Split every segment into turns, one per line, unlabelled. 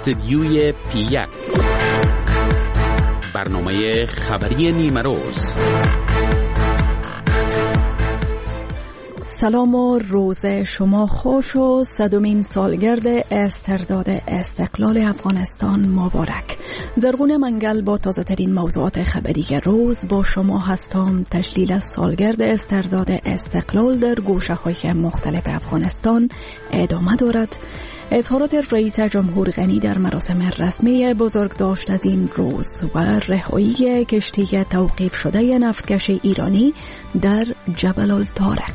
استدیوی P1 برنامه خبری نیمروز.
سلام و روز شما خوش و 100مین سالگرد استرداد استقلال افغانستان مبارک. زرغون منگل با تازه ترین موضوعات خبری روز با شما هستم. تجلیل از سالگرد استرداد استقلال در گوشه‌های مختلف افغانستان ادامه دارد. اظهارات رئیس جمهور غنی در مراسم رسمی بزرگداشت از این روز و رهایی کشتی توقیف شده نفتکش ایرانی در جبل الطارق.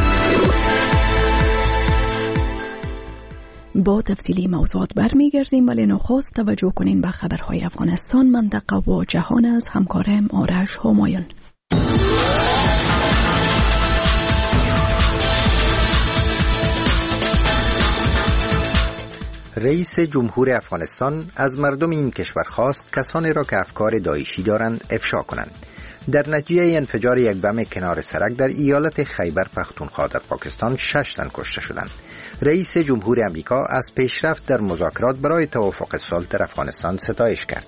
با تفصیلی موضوعات برمیگردیم، ولی نخست توجه کنین به خبرهای افغانستان، منطقه و جهان از همکارم آرش همایون.
رئیس جمهور افغانستان از مردم این کشور خواست کسانی را که افکار داعشی دارند افشا کنند. در نتیجه انفجار یک بم کنار سرک در ایالت خیبر پختونخوا در پاکستان 6 تن کشته شدند. رئیس جمهور امریکا از پیشرفت در مذاکرات برای توافق صلح در افغانستان ستایش کرد.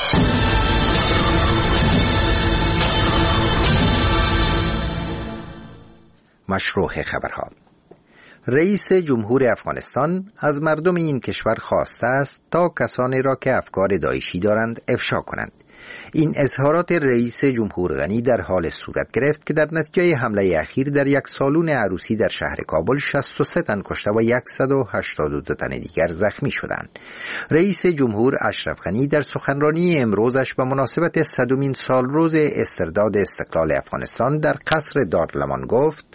مشروع خبرها. رئیس جمهور افغانستان از مردم این کشور خواسته است تا کسانی را که افکار داعشی دارند افشا کنند. این اظهارات رئیس جمهور غنی در حال صورت گرفت که در نتیجه حمله اخیر در یک سالن عروسی در شهر کابل 63 تن کشته و 182 تن دیگر زخمی شدند. رئیس جمهور اشرف غنی در سخنرانی امروزش به مناسبت 100مین سالروز استرداد استقلال افغانستان در قصر دارالمان گفت: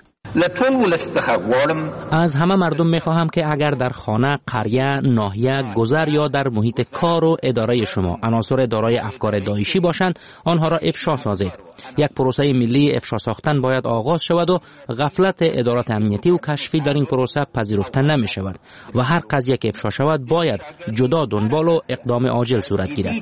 از همه مردم میخواهم که اگر در خانه، قریه، ناحیه، گذر یا در محیط کار و اداره شما عناصر دارای افکار داعشی باشند، آنها را افشا سازید. یک پروسه ملی افشا ساختن باید آغاز شود و غفلت ادارات امنیتی و کشفی در این پروسه پذیرفته نمی شود و هر قضیه که افشا شود باید جدا دنبال و اقدام عاجل صورت گیرد.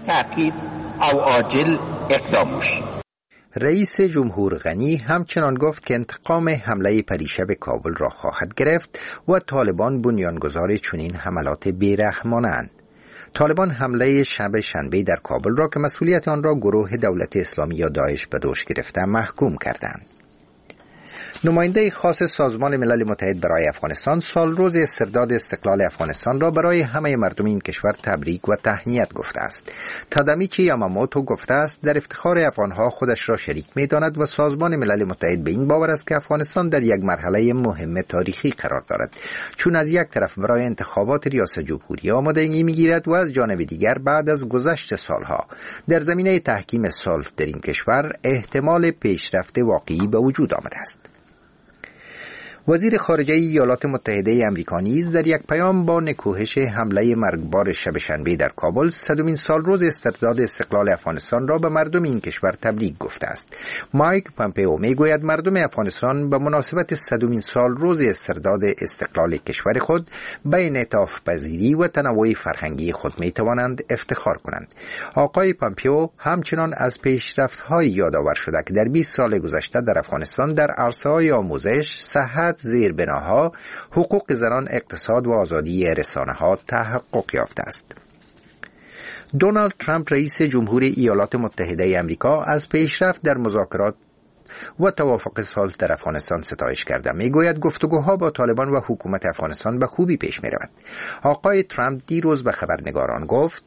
رئیس جمهور غنی همچنان گفت که انتقام حمله پریشب کابل را خواهد گرفت و طالبان بنیانگذار چنین حملات بیرحمانه‌اند. طالبان حمله شب شنبه در کابل را که مسئولیت آن را گروه دولت اسلامی یا داعش به دوش گرفته محکوم کردند. نماینده خاص سازمان ملل متحد برای افغانستان سالروز استرداد استقلال افغانستان را برای همه مردم این کشور تبریک و تهنیت گفته است. تادامیچی یاماموتو گفته است در افتخار افغانها خودش را شریک می‌داند و سازمان ملل متحد به این باور است که افغانستان در یک مرحله مهم تاریخی قرار دارد، چون از یک طرف برای انتخابات ریاست جمهوری آمادگی می‌گیرد و از جانب دیگر بعد از گذشت سالها در زمینه تحکیم صلح در این کشور احتمال پیشرفت واقعی به وجود آمده است. وزیر خارجه ایالات متحده آمریکا نیز در یک پیام با نکوهش حمله مرگبار شب شنبه در کابل 100مین سالروز استرداد استقلال افغانستان را به مردم این کشور تبریک گفته است. مایک پامپئو میگوید مردم افغانستان به مناسبت 100مین سالروز استرداد استقلال کشور خود به انعطاف پذیری و تنوع فرهنگی خود میتوانند افتخار کنند. آقای پامپئو همچنان از پیشرفت‌های یادآور شده که در 20 سال گذشته در افغانستان در عرصه‌های آموزش، صحت، زیربناها، حقوق زنان، اقتصاد و آزادی رسانه‌ها تحقق یافته است. دونالد ترامپ رئیس جمهور ایالات متحده آمریکا از پیشرفت در مذاکرات و توافق صلح در افغانستان ستایش کرده. میگوید گفتگوها با طالبان و حکومت افغانستان به خوبی پیش می‌رود. آقای ترامپ دیروز به خبرنگاران گفت: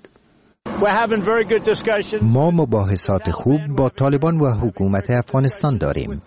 ما مباحثات خوب با طالبان و حکومت افغانستان داریم.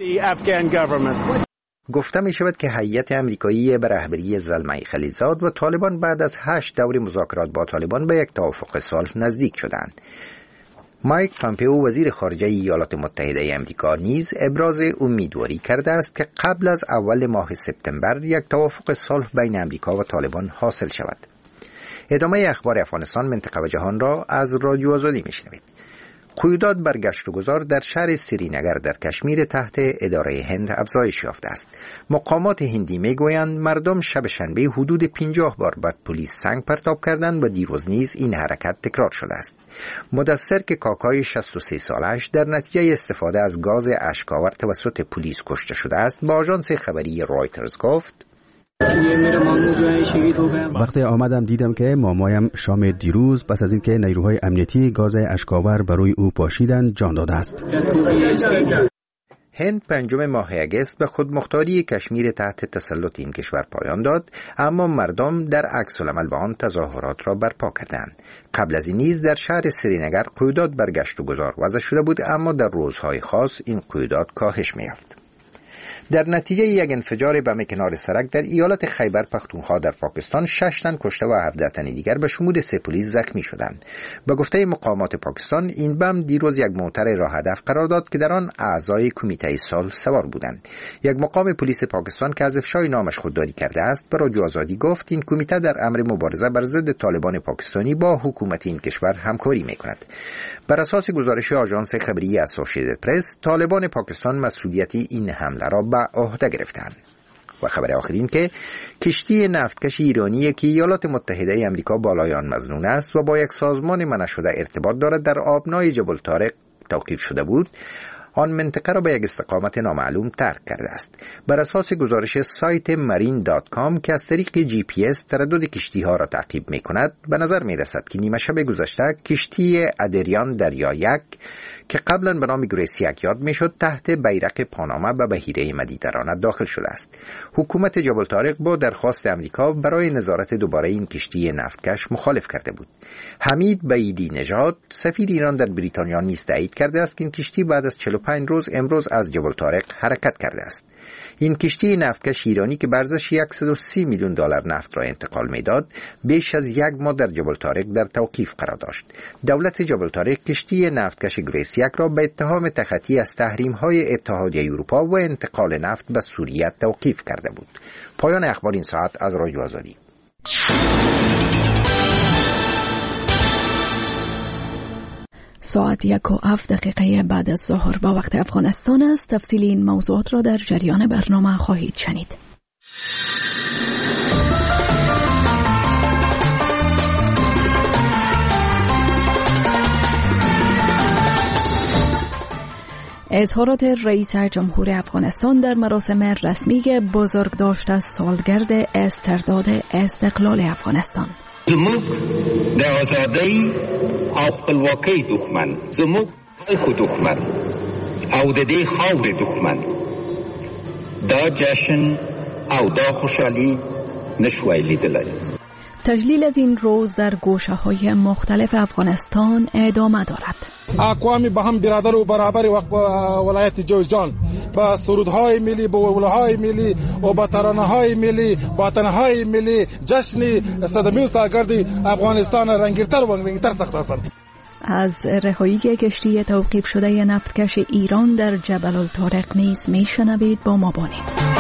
گفته می شود که هیئت امریکایی به رهبری زلمه خلیلزاد و طالبان بعد از 8 دور مذاکرات با طالبان به یک توافق صلح نزدیک شدند. مایک پامپئو وزیر خارجه ایالات متحده آمریکا نیز ابراز امیدواری کرده است که قبل از اول ماه سپتامبر یک توافق صلح بین امریکا و طالبان حاصل شود. ادامه اخبار افغانستان، منطقه و جهان را از رادیو آزادی میشنوید. قیودات بر گشت و گذار در شهر سرینگر در کشمیر تحت اداره هند افزایش یافته است. مقامات هندی میگویند مردم شب شنبه حدود 50 بار بر پلیس سنگ پرتاب کردند و دیروز نیز این حرکت تکرار شده است. مدثر که کاکای 63 سالش در نتیجه استفاده از گاز اشک‌آور توسط پلیس کشته شده است با آژانس خبری رایترز گفت:
وقتی آمدم دیدم که مامایم شام دیروز پس از اینکه نیروهای امنیتی گاز اشک‌آور بر روی او پاشیدند جان داده است.
هند 5 ماه اگست به خودمختاری کشمیر تحت تسلط این کشور پایان داد، اما مردم در عکس العمل با آن تظاهرات را برپا کردند. قبل از این نیز در شهر سرینگر قیودات بر گشت و گذار وضع شده بود، اما در روزهای خاص این قیودات کاهش می‌یافت. در نتیجه یک انفجار بم کنار سرک در ایالت خیبر پختونخوا در پاکستان 6 تن کشته و 17 تن دیگر به شمول 3 پلیس زخمی شدند. به گفته مقامات پاکستان این بم دیروز یک موتر را هدف قرار داد که در آن اعضای کمیته صلح سوار بودند. یک مقام پلیس پاکستان که از افشای نامش خودداری کرده است به رادیو آزادی گفت این کمیته در امر مبارزه بر ضد طالبان پاکستانی با حکومت این کشور همکاری می‌کند. بر اساس گزارش آژانس خبری اسوسییتد پرس، طالبان پاکستان مسئولیت این حمله را به عهده گرفتند. و خبر آخرین که کشتی نفتکش ایرانی که ایالات متحده آمریکا بالای آن مظنون است و با یک سازمان منع شده ارتباط دارد در آبنای جبل طارق توقیف شده بود، آن منطقه را به یک استقامت نامعلوم ترک کرده است. بر اساس گزارش سایت marine.com که از طریق GPS تردد کشتی ها را تعقیب می کند، به نظر می رسد که نیمه شب گذشته کشتی ادریان دریا 1 که قبلا به نام گریسیاک یاد می شد تحت بیرق پاناما به بحیره مدیترانه داخل شده است. حکومت جبل طارق با درخواست امریکا برای نظارت دوباره این کشتی نفتکش مخالف کرده بود. حمید بعیدی نژاد سفیر ایران در بریتانیا نیز تایید کرده است که این کشتی بعد از 45 روز امروز از جبل طارق حرکت کرده است. این کشتی نفتکش ایرانی که ارزش 130 میلیون دلار نفت را انتقال میداد، بیش از 1 ماه در جبل طارق در توقیف قرار داشت. دولت جبل طارق کشتی نفتکش گریسیاک را به اتهام تخطی از تحریم‌های اتحادیه اروپا و انتقال نفت به سوریه توقیف کرده بود. پایان اخبار این ساعت از رادیو آزادی.
ساعت 1:07 بعد از ظهر با وقت افغانستان است. تفصیل این موضوعات را در جریان برنامه خواهید شنید. اظهارات رئیس جمهور افغانستان در مراسم رسمی بزرگداشت از سالگرد استرداد استقلال افغانستان.
زموږ د آزادۍ او خپلواکۍ دښمن، زموږ خلکو دښمن او د دې خاورې دښمن دا جشن او دا خوشحالي نشوای لیدلی.
تجلیل از این روز در گوشه‌های مختلف افغانستان ادامه دارد.
اقوام با هم برادر و برابر ولایت جوزجان با سرودهای ملی، با ولوهای ملی و با ترانه‌های ملی، با تنهای ملی جشن صدمین سالگرد افغانستان رنگی‌تر و رنگی‌تر ساختند.
از رهایی کشتی توقیف شده نفتکش ایران در جبل الطارق نیز میشنوید. با ما باشید.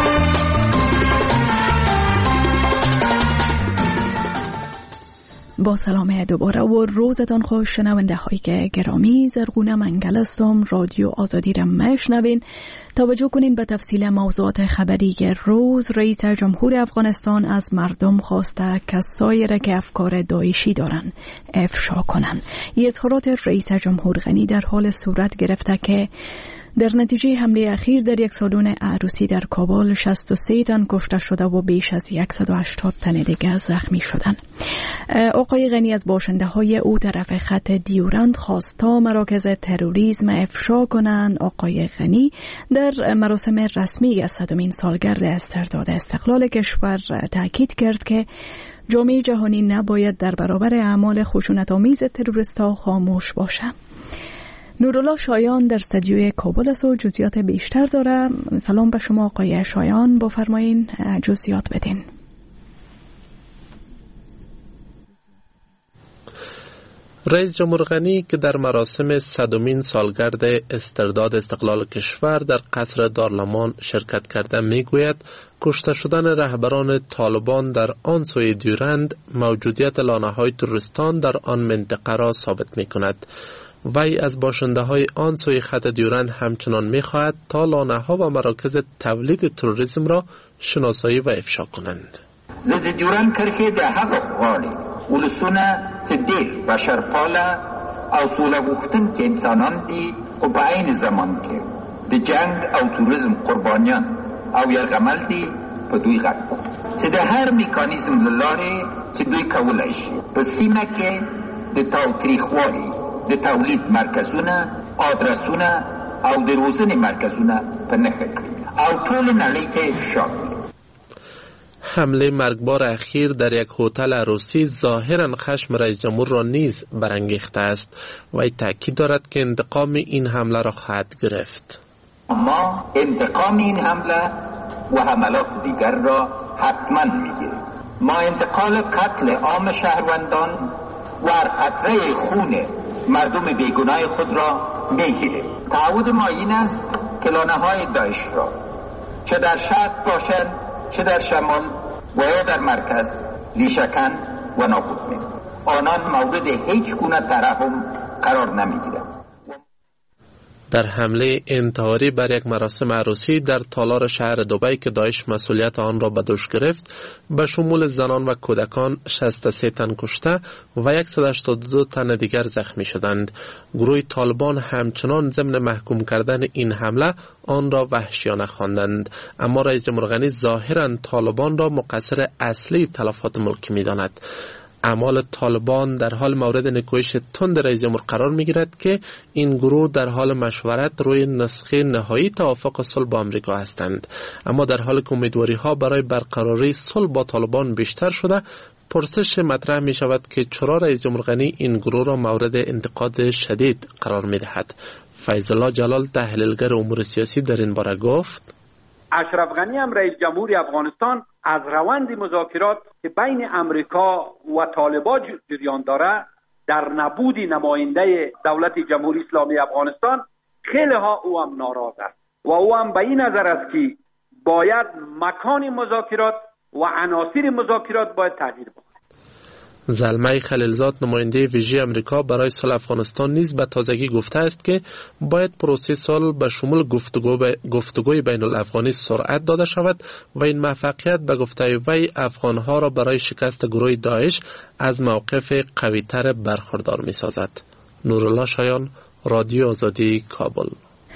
با سلام دوباره و روزتان خوش شنونده های گرامی. زرغونه منگل هستم. رادیو آزادی را میشنوین. توجه کنین به تفصیل موضوعات خبری روز. رئیس جمهور افغانستان از مردم خواسته کسایی را که افکار داعشی دارن افشا کنن. این اظهارات رئیس جمهور غنی در حال صورت گرفته که در نتیجه حمله اخیر در یک سالن عروسی در کابل 63 تن کشته شده و بیش از 180 تن دیگر زخمی شدند. آقای غنی از باشنده های او طرف خط دیورند خواست تا مراکز تروریسم افشا کنند. آقای غنی در مراسم رسمی از 100مین سالگرد استرداد استقلال کشور تاکید کرد که جامعه جهانی نباید در برابر اعمال خشونت‌آمیز تروریست‌ها خاموش باشد. نورالله شایان در استودیوی کابل است و جزئیات بیشتر داره. سلام به شما آقای شایان، با فرمایین جزئیات بدین.
رئیس جمهور غنی که در مراسم 100مین سالگرد استرداد استقلال کشور در قصر دارلمان شرکت کرده میگوید کشته شدن رهبران طالبان در آن سوی دیورند موجودیت لانه‌های تروریستان در آن منطقه را ثابت می‌کند. وی از باشنده های آن سوی خط دیورند همچنان می‌خواهد تا لانه‌ها و مراکز تبلیغ تروریسم را شناسایی و افشا کنند.
ضد دیورند کرکه د هغه غواړي ولسونه چې ډېر بشرپاله او سوله غوښتونکي انسانان دي، خو په عین زمان کې د جنگ او تروریزم قربانیان او یرغمل دي په دوی غږ چې د هر میکانیزم له لارې چې دوی کولی شي په سیمه کې د تاوتریخوالي د تولید مرکزونه، آدرسونه او د روزنې مرکزونه په نښه کړي او ټول نړۍ ته افشا کړي.
حمله مرگبار اخیر در یک هتل عروسی ظاهرا خشم رئیس جمهور را نیز برانگیخته است و تاکید دارد که انتقام این حمله را خواهد گرفت.
ما انتقام این حمله و حملات دیگر را حتما میگیریم. ما انتقال قتل عام شهروندان و قطره خون مردم بیگناه خود را میگیریم. تعهد ما این است که لانه‌های داعش را چه در شرق باشد چه در شمال و یا در مرکز ریشه‌کن و نابود می‌کنیم. آنان مورد هیچ گونه ترحم قرار نمی‌گیرند.
در حمله انتحاری بر یک مراسم عروسی در تالار شهر دبی که داعش مسئولیت آن را به دوش گرفت، به شمول زنان و کودکان 63 تن کشته و 182 تن دیگر زخمی شدند. گروه طالبان همچنان ضمن محکوم کردن این حمله آن را وحشیانه خواندند، اما رئیس جمهور غنی ظاهرا طالبان را مقصر اصلی تلفات ملکی می‌داند. اعمال طالبان در حال مورد نکوهش تند رئیس جمهور قرار می‌گیرد که این گروه در حال مشورت روی نسخه نهایی توافق صلح با آمریکا هستند، اما در حال که امیدواری‌ها برای برقراری صلح با طالبان بیشتر شده، پرسش مطرح می‌شود که چرا رئیس جمهور غنی این گروه را مورد انتقاد شدید قرار می‌دهد. فیض الله جلال تحلیلگر امور سیاسی در این باره گفت:
اشرف غنی هم رئیس جمهوری افغانستان از روند مذاکرات که بین امریکا و طالبان جریان داره در نبود نماینده دولت جمهوری اسلامی افغانستان خیلی ها او هم ناراض است و او هم به این نظر است که باید مکان مذاکرات و عناصر مذاکرات باید تغییر بکنه.
زلمه خلیلزاد نماینده ویژه امریکا برای صلح افغانستان نیز به تازگی گفته است که باید پروسه صلح به شمول گفتگوی بین الافغانی سرعت داده شود و این موفقیت به گفته وی افغانها را برای شکست گروه داعش از موقف قوی‌تر برخوردار می‌سازد. نورالله شایان، رادیو آزادی، کابل.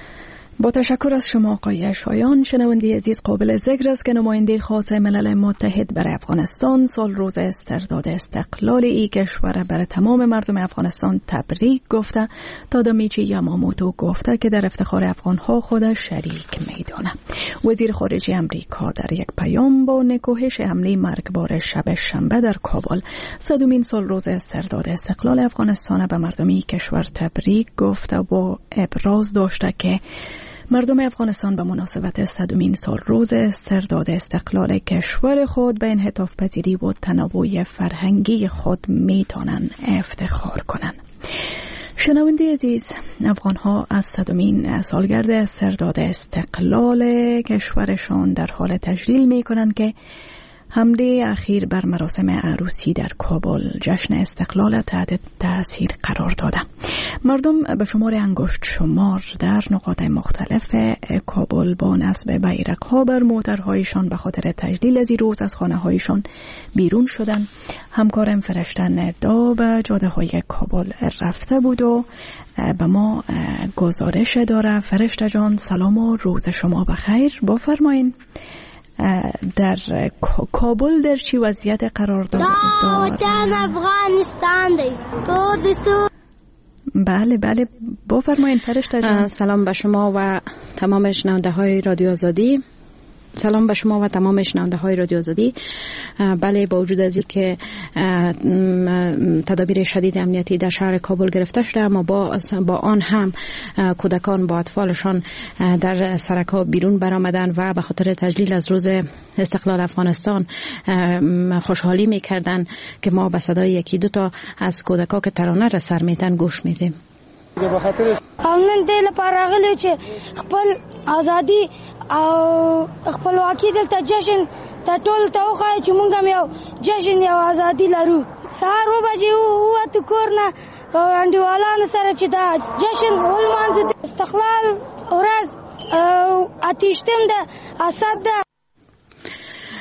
با تشکر از شما آقای شایان. شنونده عزیز، قابل ذکر است که نماینده خاص ملل متحد برای افغانستان سال روز استرداد استقلال این کشور برای تمام مردم افغانستان تبریک گفته. تادامیچی یاماموتو گفته که در افتخار افغانها خود شریک میدانه. وزیر خارجه امریکا در یک پیام با نکوهش حمله مرگبار شب شنبه در کابل 100مین سال روز استرداد استقلال افغانستان به مردمی کشور تبریک گفته و ابراز داشته که مردم افغانستان به مناسبت 100مین سال روز استرداد استقلال کشور خود به انعطاف پذیری و تنوع فرهنگی خود میتونن افتخار کنن. شنونده عزیز، افغانها از 100مین سالگرد استرداد استقلال کشورشان در حال تجلیل میکنن که حمله اخیر بر مراسم عروسی در کابل جشن استقلال تحت تاثیر قرار داده. مردم به شمار انگشت شمار در نقاط مختلف کابل با نصب بیرق‌ها بر موترهایشان به خاطر تجلیل از این روز از خانه‌هایشان بیرون شدند. همکارم فرشته دا به جاده‌های کابل رفته بود و به ما گزارش داره. فرشته جان، سلام و روز شما بخیر. بفرمایید در کابل در چی وضعیت قرار داره؟
افغانستان دی.
بله بفرمایید فرشته جان.
سلام به شما و تمام شنونده های رادیو آزادی. بله، با وجود از اینکه تدابیر شدید امنیتی در شهر کابل گرفته شده، اما با آن هم کودکان با اطفالشان در سرک‌ها بیرون برآمدند و به خاطر تجلیل از روز استقلال افغانستان خوشحالی می‌کردند که ما به صدای یکی دو تا از کودکان که ترانه را سر می‌دن گوش میدیم.
نن دې لپاره راغلی چې خپل ازادي او خپلواکي دلته جشن ته ټول ته وښایو چې موږ هم یو جشن یو ازادي لرو. سهار 9 بجې ووتو کور نه انډیوالانو سره چې دا جشن ولمانځو. استقلال ورځ 8 د اسد ده.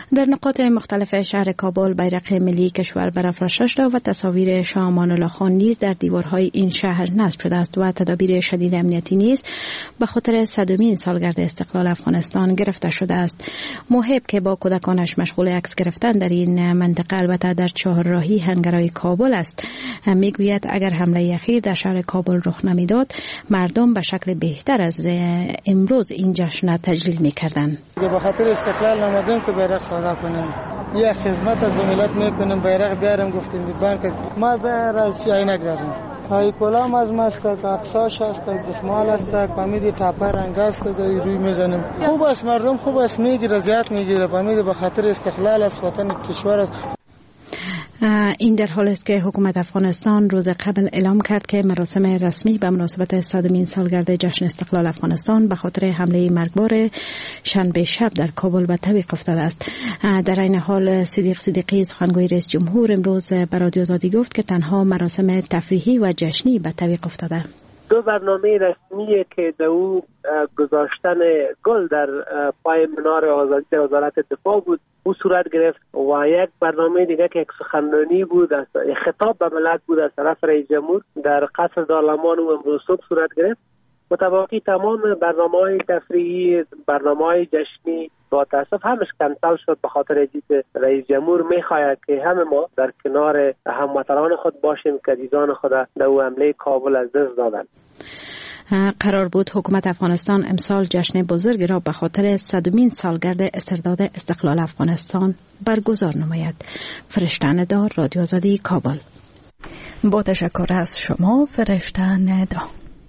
در نقاط مختلف شهر کابل بیرق ملی کشور برافراشته شده و تصاویر شاه امان الله خان نیز در دیوارهای این شهر نصب شده است و تدابیر شدید امنیتی نیز به خاطر 100مین سالگرد استقلال افغانستان گرفته شده است. محب که با کودکانش مشغول عکس گرفتن در این منطقه البته در چهارراهی هنگرای کابل است، میگوید اگر حمله اخیر در شهر کابل رخ نمیداد مردم به شکل بهتر از امروز این جشن تجلیل میکردند.
به خاطر استقلال نمادیم که بیرق ساده کنیم، یک خدمت از ملت میکنیم، بیرق بیارم گفتیم بانک ما بیرق عینک داریم، های کلام از ماست، اقصاش است، دسمال است، پامید تاپر رنگ است، روی میزنیم. خوب است، مردم خوب است، میگیره زیاد میگیره، پامید به خاطر استقلال است، وطن کشور است.
این در حال است که حکومت افغانستان روز قبل اعلام کرد که مراسم رسمی به مناسبت 100مین سالگرد جشن استقلال افغانستان به خاطر حمله مرگبار شنبه شب در کابل به تعویق افتاده است. در این حال صدیقی سخنگوی رئیس جمهور امروز به رادیو آزادی گفت که تنها مراسم تفریحی و جشنی به تعویق افتاده.
دو برنامه رسمیه که دو گذاشتن گل در پای منار آزادی در وزارت دفاع بود او صورت گرفت و یک برنامه دیگه که یک سخنرانی بود، خطاب به ملت بود از طرف رئیس جمهور در قصر دارالمان و امروز صبح صورت گرفت. متواقی تمام برنامه‌های تفریحی، برنامه‌های جشنی با تاسف همش کنسل شد به خاطر اینکه رئیس جمهور می‌خواهد که همه ما در کنار هموطنان خود باشیم که عزیزان خود در حمله کابل از دست دادند.
قرار بود حکومت افغانستان امسال جشن بزرگ را به خاطر 100مین سالگرد استرداد استقلال افغانستان برگزار نماید. فرشته ندا، رادیو آزادی کابل.
با تشکر از شما فرشته ندا.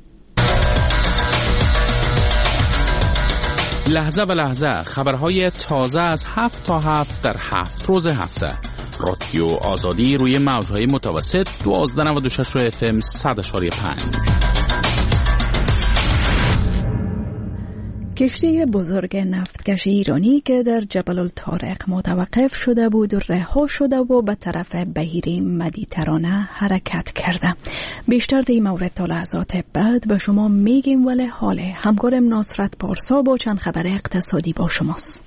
لحظه به لحظه خبرهای تازه از 7 تا 7 در 7 روز هفته. رادیو آزادی روی موجهای متوسط 1296 FM 100.5.
کشتی بزرگ نفتکش ایرانی که در جبل الطارق متوقف شده بود رها شده و به طرف بحیره مدیترانه حرکت کرده. بیشتر در این مورد تا لحظات بعد به شما میگیم، ولی حال همکارم نصرت پارسا با چند خبر اقتصادی با شماست.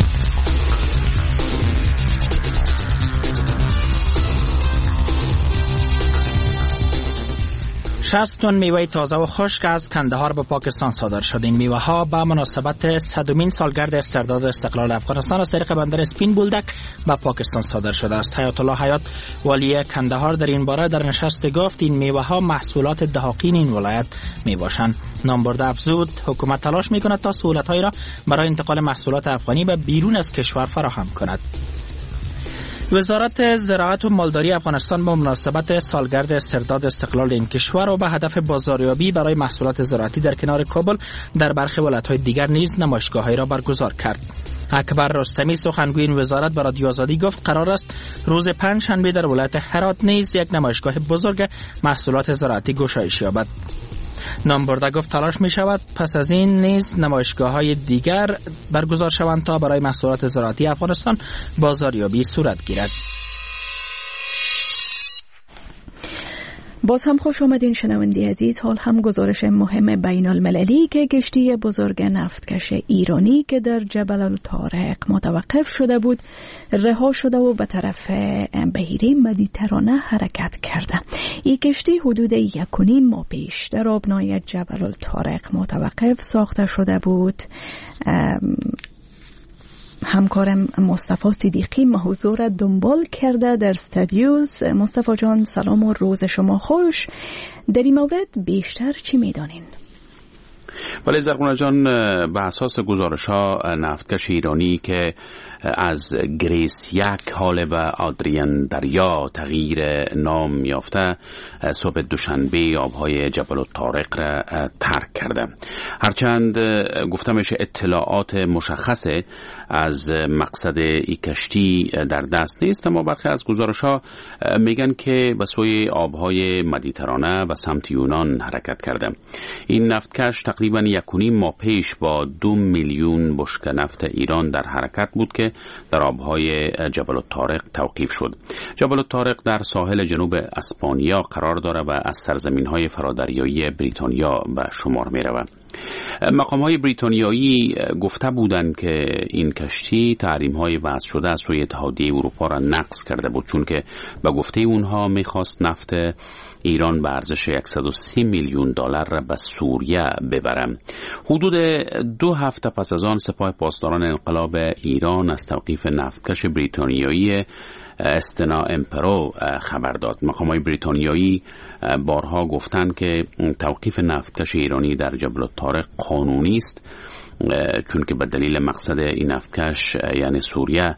60 تن میوه تازه و خشک از کندهار به پاکستان صادر شد. این میوه ها به مناسبت 100مین سالگرد استرداد استقلال افغانستان از طریق بندر اسپین بولدک به پاکستان صادر شده است. حیات الله حیات والی کندهار در این باره در نشست گفت این میوه ها محصولات دهاقین این ولایت می باشند. نامبرده افزود حکومت تلاش می کند تا سهولت هایی را برای انتقال محصولات افغانی به بیرون از کشور فراهم کند. وزارت زراعت و مالداری افغانستان با مناسبت سالگرد استرداد استقلال این کشور و به هدف بازاریابی برای محصولات زراعتی در کنار کابل در برخی ولایت‌های دیگر نیز نمایشگاه‌هایی را برگزار کرد. اکبر رستمی سخنگوی این وزارت به رادیو آزادی گفت قرار است روز پنجشنبه در ولایت هرات نیز یک نمایشگاه بزرگ محصولات زراعتی گشایش یابد. نامبرده گفت تلاش می شود پس از این نیز نمایشگاه‌های دیگر برگزار شوند تا برای محصولات زراعتی افغانستان بازاریابی صورت گیرد.
باز هم خوش آمدین شنونده عزیز. حال هم گزارش مهم بین المللی که کشتی بزرگ نفتکش ایرانی که در جبل الطارق متوقف شده بود رها شده و به طرف بحیره مدیترانه حرکت کرده. این کشتی حدود 1.5 ماه پیش در آبنای جبل الطارق متوقف ساخته شده بود. همکارم مصطفی صدیقی موضوع را دنبال کرده در استودیوز. مصطفی جان سلام و روز شما خوش. در این مورد بیشتر چی میدانین؟
ولی زرغونه جان، به اساس گزارش‌ها نفتکش ایرانی که از گریس یک حال به آدریان دریا تغییر نام یافته صبح دوشنبه آبهای جبل الطارق را ترک کرده. هرچند گفته میشه اطلاعات مشخص از مقصد این کشتی در دست نیست، اما برخی از گزارش‌ها میگن که به سوی آبهای مدیترانه و سمت یونان حرکت کرده. این نفتکش تقریباً 1.5 ماه پیش با 2 میلیون بشکه نفت ایران در حرکت بود که در آبهای جبل الطارق توقیف شد. جبل الطارق در ساحل جنوب اسپانیا قرار دارد و از سرزمین‌های فرادریایی بریتانیا به شمار می‌رود. مقام‌های بریتانیایی گفته بودند که این کشتی تحریم‌های وضع شده از سوی اتحادیه اروپا را نقض کرده بود، چون که به گفته اونها می‌خواست نفت ایران به ارزش 130 میلیون دلار را به سوریه ببره. حدود 2 هفته پس از آن سپاه پاسداران انقلاب ایران از توقیف نفتکش بریتانیایی استنا امپرو خبر داد. مقامات بریتانیایی بارها گفتند که توقیف نفتکش ایرانی در جبل الطارق قانونی است، چون که به دلیل مقصد این نفتکش یعنی سوریه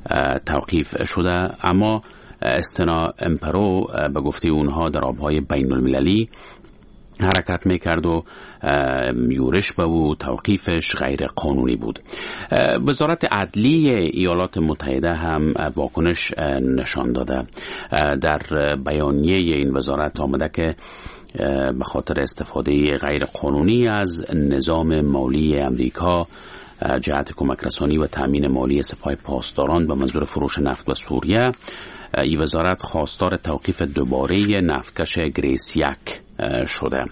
توقیف شده، اما استنا امپرو به گفته اونها در آبهای بین المللی حرکت میکرد و یورش به او توقیفش غیر قانونی بود. وزارت عدلیه ایالات متحده هم واکنش نشان داده. در بیانیه این وزارت آمده که به خاطر استفاده غیر قانونی از نظام مالی امریکا جهت کمک رسانی و تامین مالی سپاه پاسداران به منظور فروش نفت به سوریه، این وزارت خواستار توقیف دوباره نفتکش گریس یک شده.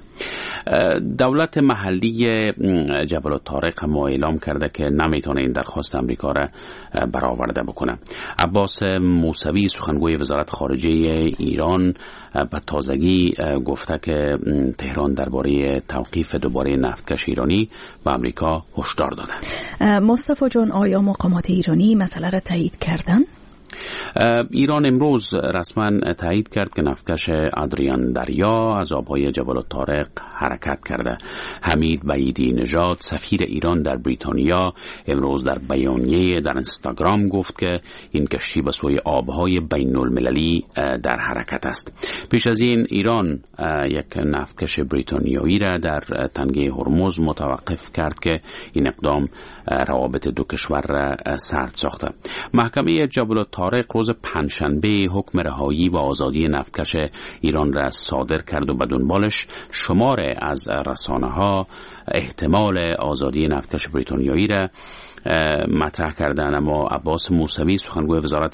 دولت محلی جبل الطارق هم اعلام کرده که نمیتونه این درخواست امریکا را برآورده بکنه. عباس موسوی سخنگوی وزارت خارجه ایران به تازگی گفته که تهران درباره توقیف دوباره نفتکش ایرانی به امریکا هشدار داده.
مصطفی جان، آیا مقامات ایرانی مسئله را تایید کردن؟
ایران امروز رسما تایید کرد که نفتکش آدریان دریا از آبهای جبل الطارق حرکت کرده. حمید بعیدی نژاد سفیر ایران در بریتانیا امروز در بیانیه در اینستاگرام گفت که این کشتی به سوی آبهای بین المللی در حرکت است. پیش از این ایران یک نفتکش بریتانیایی را در تنگه هرمز متوقف کرد که این اقدام روابط دو کشور را سرد ساخته. محکمه جبل الطارق روز پنجشنبه حکم رهایی و آزادی نفتکش ایران را صادر کرد و به دنبالش شمار از رسانه‌ها احتمال آزادی نفتکش بریتانیایی را مطرح کردند. اما عباس موسوی سخنگوی وزارت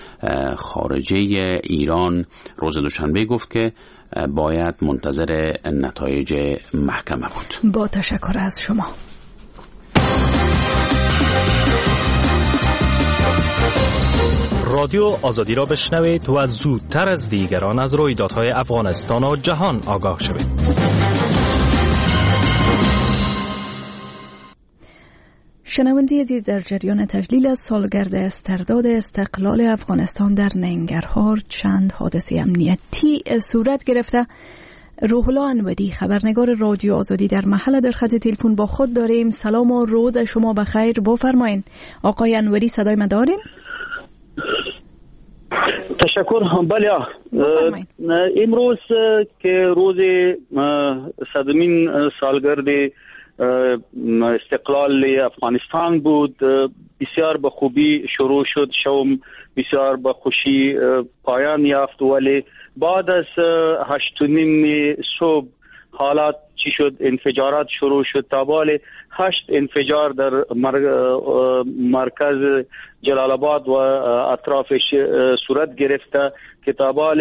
خارجه ایران روز دوشنبه گفت که باید منتظر نتایج محکمه بود.
با تشکر از شما.
رادیو آزادی را بشنوید و زودتر از دیگران از رویدادهای افغانستان و جهان آگاه شوید.
شنونده عزیز، در جریان تجلیل سالگرد استرداد استقلال افغانستان در ننگرهار چند حادثه امنیتی صورت گرفته. روح الله انوری، خبرنگار رادیو آزادی در محل در خط تلفن با خود داریم. سلام و روز شما بخیر، بفرمایین. آقای انوری صدای من داریم؟
تشکر. بله، امروز که روز 100مین سالگرد استقلال افغانستان بود، بسیار به خوبی شروع شد. شوم بسیار به خوشی پایان یافت، ولی بعد از 8:30 صبح حالات چی شد؟ انفجارات شروع شد. تابال 8 انفجار در مرکز جلال آباد و اطرافش صورت گرفته که تابال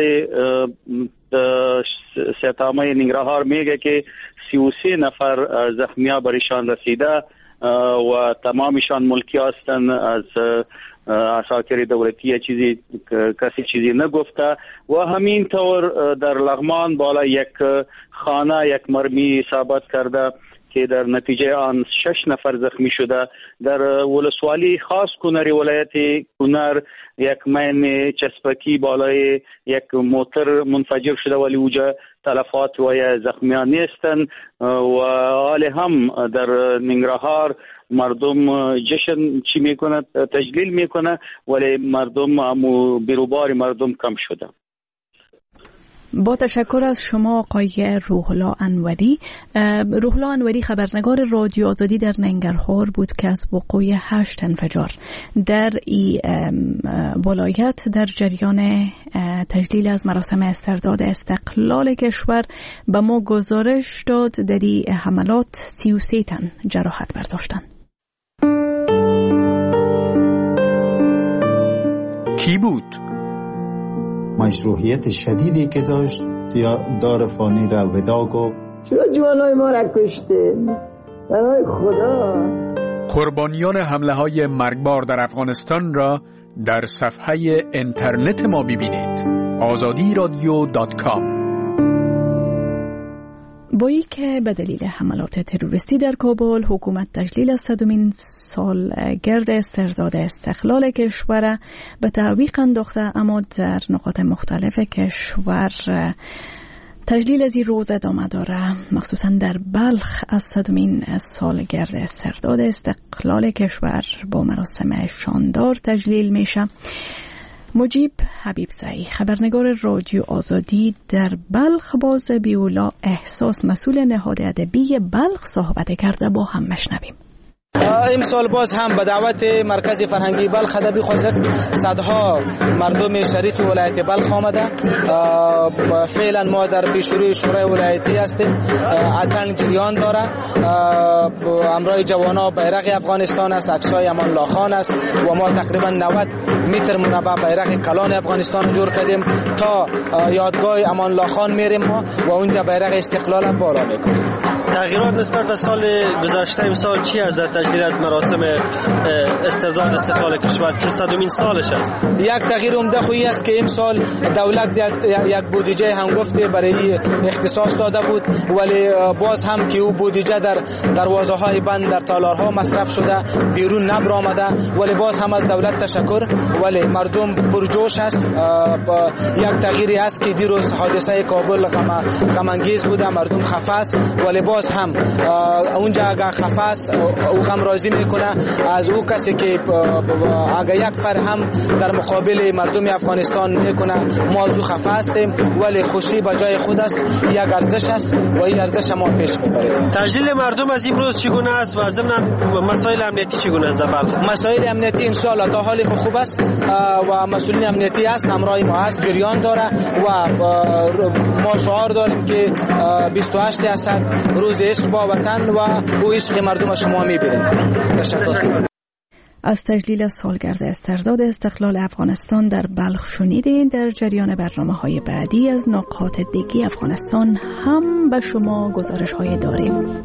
سیتامه ننگرهار میگه که 33 نفر زخمیان برشان رسیده و تمامشان ملکی هستند. از عساکر دولتی کسی چیزی نگفته. و همین طور در لغمان بالا یک خانه یک مرمی اصابت کرده که در نتیجه آن 6 نفر زخمی شده. در ولسوالی خاص کنر ولایت کنر یک مین چسبکی بالای یک موتر منفجر شده، ولی اوجا تلفات و زخمیان نیستند. و حال هم در ننگرهار مردم جشن چی میکنه، تجلیل میکنه، ولی مردم بیروبار مردم کم شده.
با تشکر از شما آقای روح الله انوری. روح الله انوری خبرنگار رادیو آزادی در ننگرهار بود که از وقوع 8 انفجار در این ولایت در جریان تجلیل از مراسم استرداد استقلال کشور به ما گزارش داد. در این حملات 33 تن جراحت برداشتند.
کی بود؟ مشروعیت شدیدی که داشت یا دار فانی را ودا گفت.
چرا جوانای ما را کشته؟ ای خدا.
قربانیان حمله های مرگبار در افغانستان را در صفحه اینترنت ما ببینید. azadiradio.com.
بایی که به دلیل حملات تروریستی در کابل حکومت تجلیل از 100مین سالگرد استرداد استقلال کشور به تعویق انداخته، اما در نقاط مختلف کشور تجلیل از این روز ادامه داره. مخصوصا در بلخ از 100مین سالگرد استرداد استقلال کشور با مراسم شاندار تجلیل میشه. مجیب حبیبزایی خبرنگار رادیو آزادی در بلخ باز بیولا احساس مسئول نهاد ادبی بلخ صحبت کرده، با هم مشنویم.
امسال باز هم به دعوت مرکز فرهنگی بلخ ادبی خوزک صدها مردم شریف ولایت بلخ آمده. فعلا ما در پیشروی شورای ولایتی هستیم. اتن جریان داره. امرای جوانا بیرق افغانستان است، عکسای امان الله خان است و ما تقریبا 90 متر مربع بیرق کلان افغانستان جور کردیم تا یادگاه امان الله خان میریم ما و اونجا بیرق استقلال بالا میکنیم.
تغییرات نسبت به سال گذشته امسال چی است در تجلیل از مراسم استرداد استقلال کشور، چون 100مین سالش است؟
یک تغییر عمده خویی است که امسال دولت یک بودجه هم گفته برای اختصاص داده بود، ولی باز هم که او بودجه در دروازه های بند در تالارها مصرف شده بیرون نبرآمده، ولی باز هم از دولت تشکر، ولی مردم پرجوش است. یک تغییری است که دیروز حادثه کابل غم انگیز بوده، مردم خفه است، ولی باز هم اونجا اگه خفه است او غم راضی میکنه از او کسی که اگه یک فر هم در مقابل مردم افغانستان میکنه. ما از او خفه هستیم، ولی خوشی به جای خود است، یک ارزش است و این ارزش ما پیش میبریم.
تجلیل مردم از امروز چگونه است و ضمن مسائل امنیتی چگونه است در بلخ؟
مسائل امنیتی ان شاء الله تا حال خوب است و مسئولین امنیتی است همراه ما است، جریان داره و ما شعار داریم که 28 اسد روز عشق با وطن و او عشق مردم شما میبینیم. تشکر.
از تجلیل سالگرد استرداد استقلال افغانستان در بلخ شنیدین. در جریان برنامه‌های بعدی از نقاط دیگه افغانستان هم به شما گزارش‌های داریم.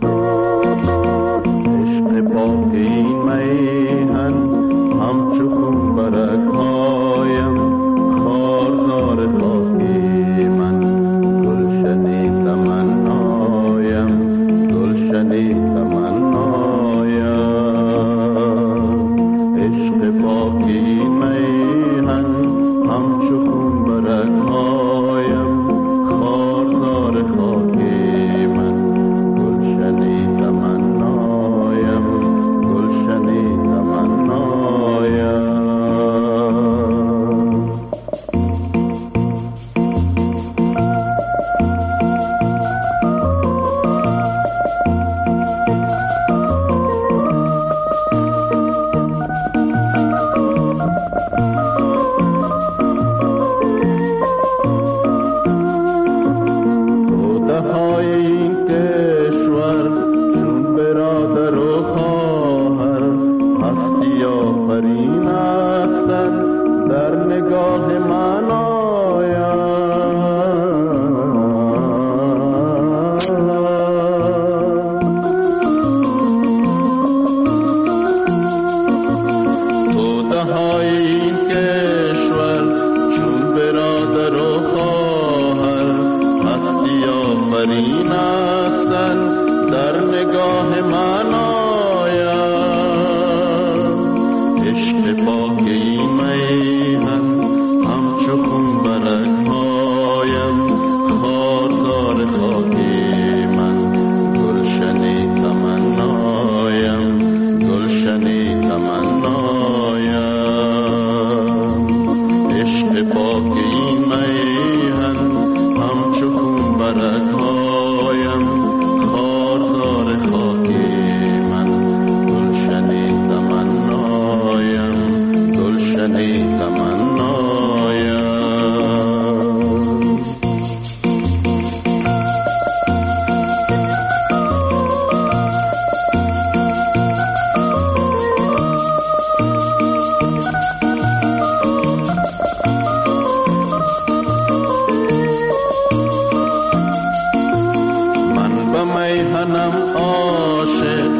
میهنم عاشق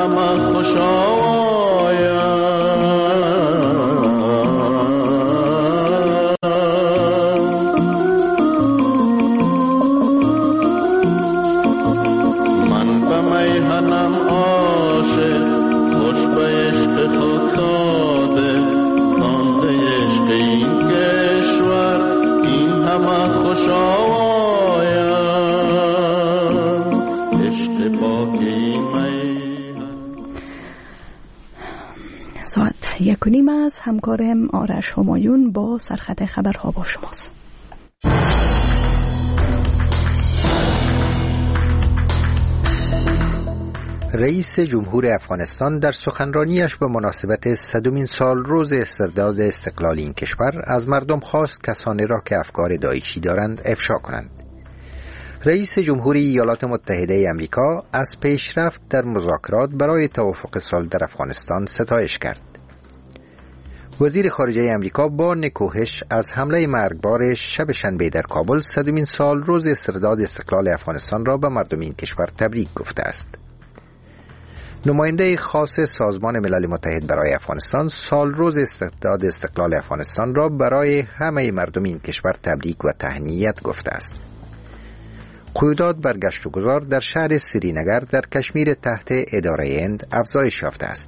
همه خوش آید. من به میهنم عاشق، خوش به عشق خود داده، تانده عشق این کشور این همه خوش آید. عشق پاک این
ساعت 1:30 از همکارم آرش همایون با سرخط خبرها با شماست.
رئیس جمهور افغانستان در سخنرانیش به مناسبت 100مین سال روز استرداد استقلال این کشور از مردم خواست کسانی را که افکار داعشی دارند افشا کنند. رئیس جمهوری ایالات متحده آمریکا از پیشرفت در مذاکرات برای توافق صلح در افغانستان ستایش کرد. وزیر خارجه آمریکا با نکوهش از حمله مرگبار شب شنبه در کابل 100مین سال روز استرداد استقلال افغانستان را به مردم این کشور تبریک گفته است. نماینده خاص سازمان ملل متحد برای افغانستان سال روز استرداد استقلال افغانستان را برای همه مردم این کشور تبریک و تهنیت گفته است. قیودات بر گشت و گذار در شهر سرینگر در کشمیر تحت اداره هند افزایش یافته است.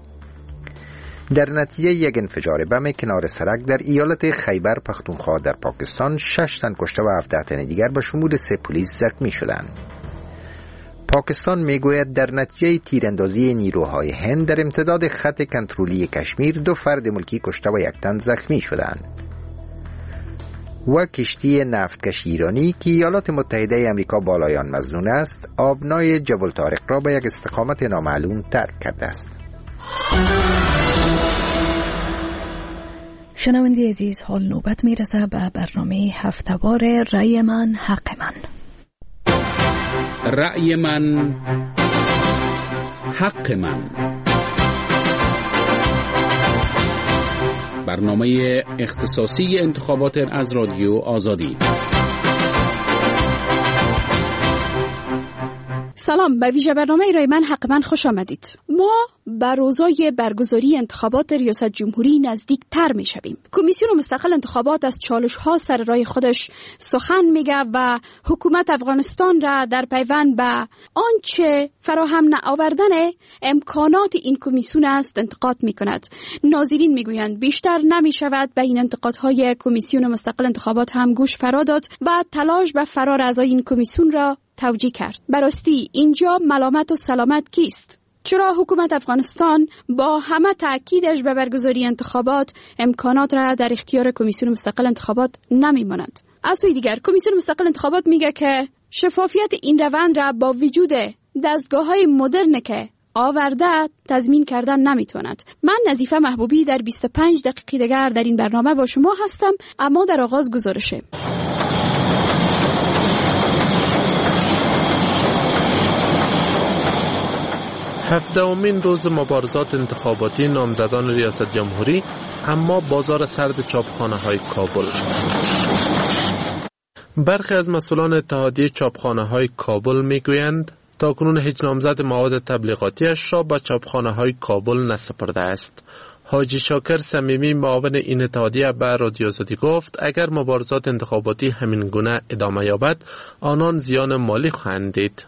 در نتیجه یک انفجار بم کنار سرک در ایالت خیبر پختونخوا در پاکستان 6 تن کشته و 17 تن دیگر به شمول 3 پلیس زخمی شدند. پاکستان میگوید در نتیجه تیراندازی نیروهای هند در امتداد خط کنترلی کشمیر 2 فرد ملکی کشته و 1 تن زخمی شدند. و کشتی نفتکش ایرانی که ایالات متحده آمریکا بالایان مظنون است، آبنای جبل طارق را به یک استقامت نامعلوم ترک کرده است.
شنونده عزیز، حال نوبت میرسه به برنامه هفته‌وار رأی من حق من.
رأی من حق من، برنامه اختصاصی انتخابات از رادیو آزادی.
سلام، به ویژه برنامه رای من حق من خوش آمدید. ما به روزای برگزاری انتخابات ریاست جمهوری نزدیک تر می شویم. کمیسیون مستقل انتخابات از چالش ها سر راه خودش سخن میگه و حکومت افغانستان را در پیوند به آنچه فراهم نآوردن امکانات این کمیسیون است انتقاد می کند. ناظرین می گویند بیشتر نمی شود به این انتقادهای کمیسیون مستقل انتخابات هم گوش فرا داد و تلاش به فرار اعضای این کمیسیون را توجیه کرد. براستی اینجا ملامت و سلامت کیست؟ چرا حکومت افغانستان با همه تأکیدش به برگزاری انتخابات امکانات را در اختیار کمیسیون مستقل انتخابات نمی‌ماند؟ از سوی دیگر کمیسیون مستقل انتخابات میگه که شفافیت این روند را با وجود دستگاه‌های مدرن که آورده تضمین کردن نمیتواند. من نظیفه محبوبی در 25 دقیقه دیگر در این برنامه با شما هستم، اما در آغاز گزارشه.
هفدهمین روز مبارزات انتخاباتی نامزدان ریاست جمهوری، اما بازار سرد چاپخانه‌های کابل. برخی از مسئولان اتحادیه چاپخانه‌های کابل میگویند تاکنون هیچ نامزد مواد تبلیغاتیش را به چاپخانه‌های کابل نسپرده است. حاجی شاکر صمیمی معاون این اتحادیه به رادیو آزادی گفت اگر مبارزات انتخاباتی همین گونه ادامه یابد آنان زیان مالی خواهند دید.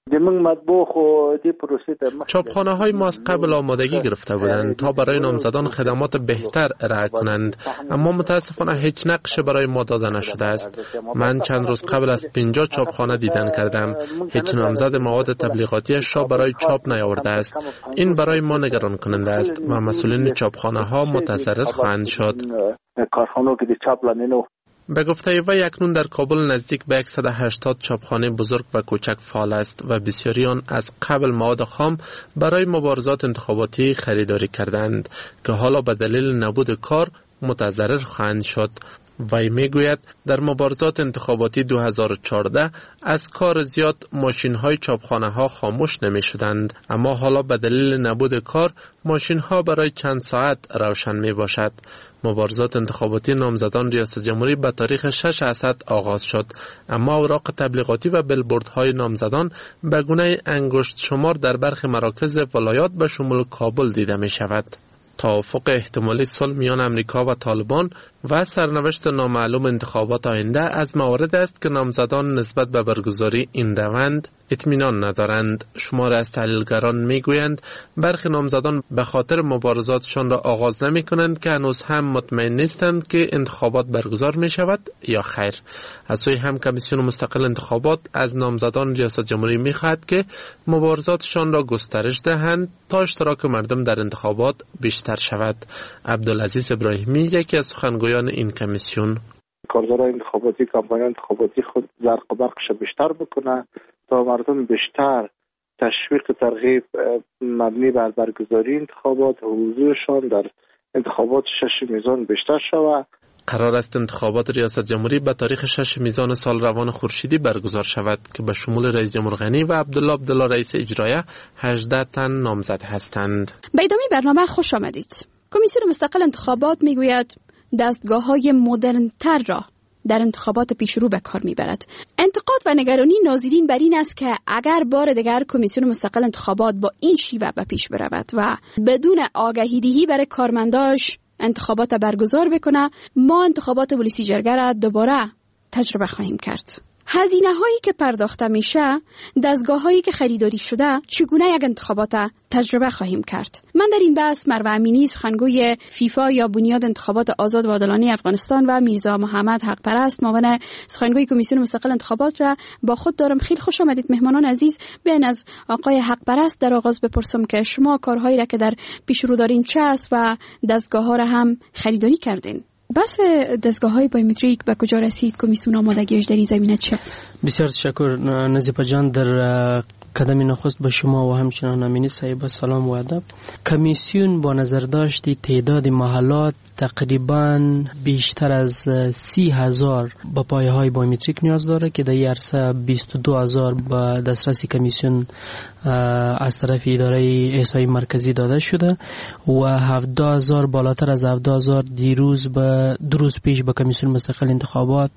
چاپخانه های ما از قبل آمادگی گرفته بودند تا برای نامزدان خدمات بهتر ارائه کنند، اما متاسفانه هیچ نقشه برای ما داده نشده است. من چند روز قبل از 50 چاپخانه دیدن کردم، هیچ نامزد مواد تبلیغاتیش را برای چاپ نیاورده است. این برای ما نگران کننده است و مسئولین چاپخانه ها متضرر خواهند شد. به گفته وی اکنون در کابل نزدیک به 180 چاپخانه بزرگ و کوچک فعال است و بسیاری آن از قبل مواد خام برای مبارزات انتخاباتی خریداری کردند که حالا به دلیل نبود کار متضرر خواهند شد. وی میگوید در مبارزات انتخاباتی 2014 از کار زیاد ماشین‌های چاپخانه‌ها خاموش نمی‌شدند، اما حالا به دلیل نبود کار ماشین‌ها برای چند ساعت روشن میباشد. مبارزات انتخاباتی نامزدان ریاست جمهوری به تاریخ 6 اسد آغاز شد، اما اوراق تبلیغاتی و بیلبوردهای نامزدان به گونه انگشت شمار در برخی مراکز ولایات به شمول کابل دیده می شود. توافق احتمالی صلح میان امریکا و طالبان و سرنوشت نامعلوم انتخابات آینده از موارد است که نامزدان نسبت به برگزاری این روند اطمینان ندارند. شمار از تحلیلگران میگویند برخی نامزدان به خاطر مبارزاتشان را آغاز نمی کنند که هنوز هم مطمئن نیستند که انتخابات برگزار می شود یا خیر. از سوی هم کمیسیون مستقل انتخابات از نامزدان ریاست جمهوری می خواهد که مبارزاتشان را گسترش دهند تا اشتراک مردم در انتخابات بیشتر شود. عبدالعزیز ابراهیمی یکی از سخنگویان این کمیسیون:
کارزارهای انتخاباتی کمپاین انتخاباتی خود زرق و برقش بیشتر بکنه تا مردم بیشتر تشویق ترغیب مبنی بر برگزاری انتخابات حضورشان در انتخابات 6 میزان بیشتر شود.
قرار است انتخابات ریاست جمهوری به تاریخ 6 میزان سال روان خورشیدی برگزار شود که به شمول رئیس جمهور غنی و عبدالله رئیس اجرایه 18 تن نامزد هستند.
به ادامه برنامه خوش آمدید. کمیسیون مستقل انتخابات میگوید دستگاه‌های مدرن‌تر را در انتخابات پیشرو به کار میبرد. انتقاد و نگرانی ناظرین بر این است که اگر بار دیگر کمیسیون مستقل انتخابات با این شیوه به پیش برود و بدون آگهی دهی برای کارمنداش انتخابات برگزار بکنه، ما انتخابات ولسی جرگه را دوباره تجربه خواهیم کرد. هزینه هایی که پرداخته میشه، دستگاه هایی که خریداری شده، چگونه یک انتخابات تجربه خواهیم کرد. من در این بحث مروه امینی، سخنگوی فیفا یا بنیاد انتخابات آزاد و عادلانه افغانستان و میرزا محمد حق پرست، معاون سخنگوی کمیسیون مستقل انتخابات را با خود دارم. خیلی خوش آمدید مهمانان عزیز. بیاین از آقای حق پرست در آغاز بپرسم که شما کارهایی را که در پیش رو دارین چه است و دستگاه ها را هم خریداری کردین. بس دستگاه‌های بایومتریک به کجا رسید؟ کمیسیون آمادگیش در این زمینه چه است؟
بسیار تشکر نظیفه جان. در قدم نخست به شما و همچنان امینی صاحب سلام و ادب. کمیسیون با نظر داشتی تعداد محلات تقریباً بیشتر از 30,000 به پایه‌های بایومتریک نیاز داره که در این عرصه 22,000 به دسترس کمیسیون از طرف اداره احصایی مرکزی داده شده و 17,000 بالاتر از 17,000 دو روز پیش به کمیسیون مستقل انتخابات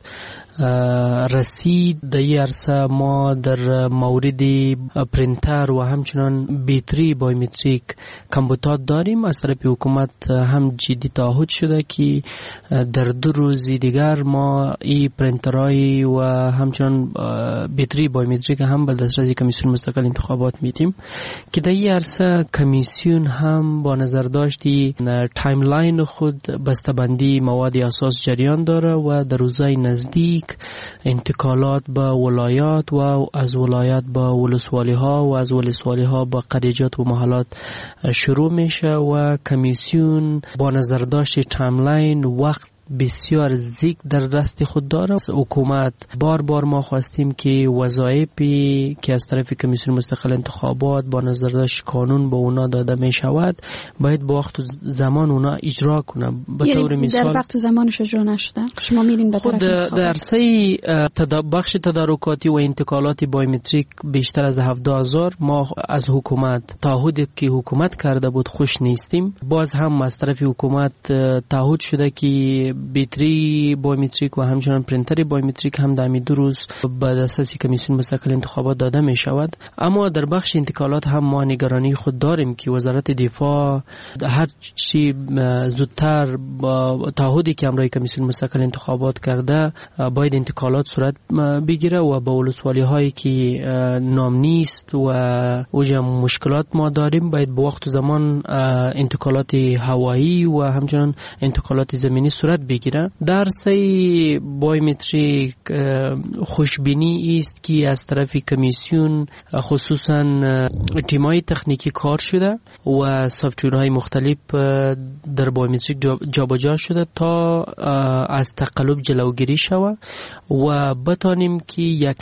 رسید. در این عرصه ما در مورد پرینتر و همچنان بیتری بایومتریک کمبوتات داریم. از طرف حکومت هم جدی تعهد شده که در 2 روز دیگر ما این پرینترهای و همچنان بیتری بایومتریک هم به دسترس کمیسیون مستقل انتخابات میتیم که در این عرصه کمیسیون هم با نظر داشتی تایملاین خود بسته‌بندی مواد اساس جریان داره و در روزهای نزدیک انتقالات به ولایات و از ولایات به ولسوالی ها و از ولسوالی ها به قریجات و محلات شروع میشه و کمیسیون با نظر داشت تایملاین وقت بسیار زیگ در دست خود داره. حکومت بار ما خواستیم که وظایفی که از طرف کمیسیون مستقل انتخابات با نظر داشت قانون به اونا داده می شود باید با وقت و زمان اونا اجرا کنه. به طور مثال
در وقت و زمانش اجرا نشده. شما میرین به طرف انتخابات.
در عرصه بخش تدارکاتی و انتقالات بایومتریک بیشتر از 17,000 ما از حکومت تعهدی که حکومت کرده بود خوش نیستیم. باز هم از طرف حکومت تعهد شده که بیتری بایومتریک و همچنان پرینتر بایومتریک هم در 2 روز به دسترس کمیسیون مستقل انتخابات داده می شود. اما در بخش انتقالات هم ما نگرانی خود داریم که وزارت دفاع هر چی زودتر با تعهدی که امروز کمیسیون مستقل انتخابات کرده باید انتقالات صورت بگیره و با ولسوالی هایی که نام نیست و اوجا مشکلات ما داریم باید با وقت و زمان انتقالات هوایی و همچنان انتقالات زمینی صورت بگیره. در سه بایومتریک خوشبینی است که از طرف کمیسیون خصوصا تیمای تکنیکی کار شده و سافتورهای مختلف در بایومتریک جابجا شده تا از تقلب جلوگیری شود و بتانیم که یک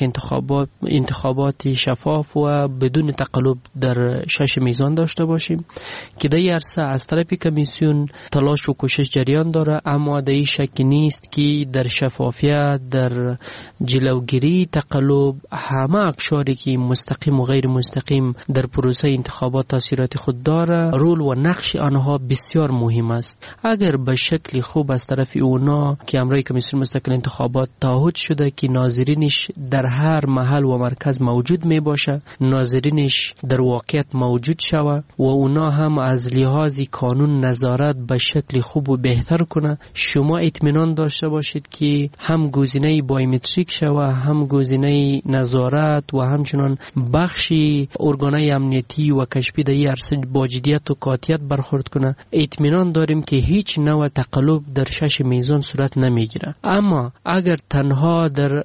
انتخابات شفاف و بدون تقلب در 6 میزان داشته باشیم که در این عرصه از طرف کمیسیون تلاش و کوشش جریان داره. اما در این شک نیست که در شفافیت، در جلوگیری تقلب، همه اقشاری که مستقیم و غیر مستقیم در پروسه انتخابات تاثیرات خود داره، رول و نقش آنها بسیار مهم است. اگر به شکل خوب از طرف اونا که امروی کمیسیون مستقل انتخابات تعهد شده که ناظرینش در هر محل و مرکز موجود می باشه، ناظرینش در واقعیت موجود شوه و اونا هم از لحاظ قانون نظارت به شکل خوب و بهتر کنه، شما اطمینان داشته باشید که هم گزینه بایومتریک شوه، هم گزینه نظارت و همچنان بخشی ارگانهای امنیتی و کشفی در این عرصه با جدیت و قاطعیت برخورد کنه. اطمینان داریم که هیچ نوع تقلب در شش میزان صورت نمیگیره. اما اگر تنها در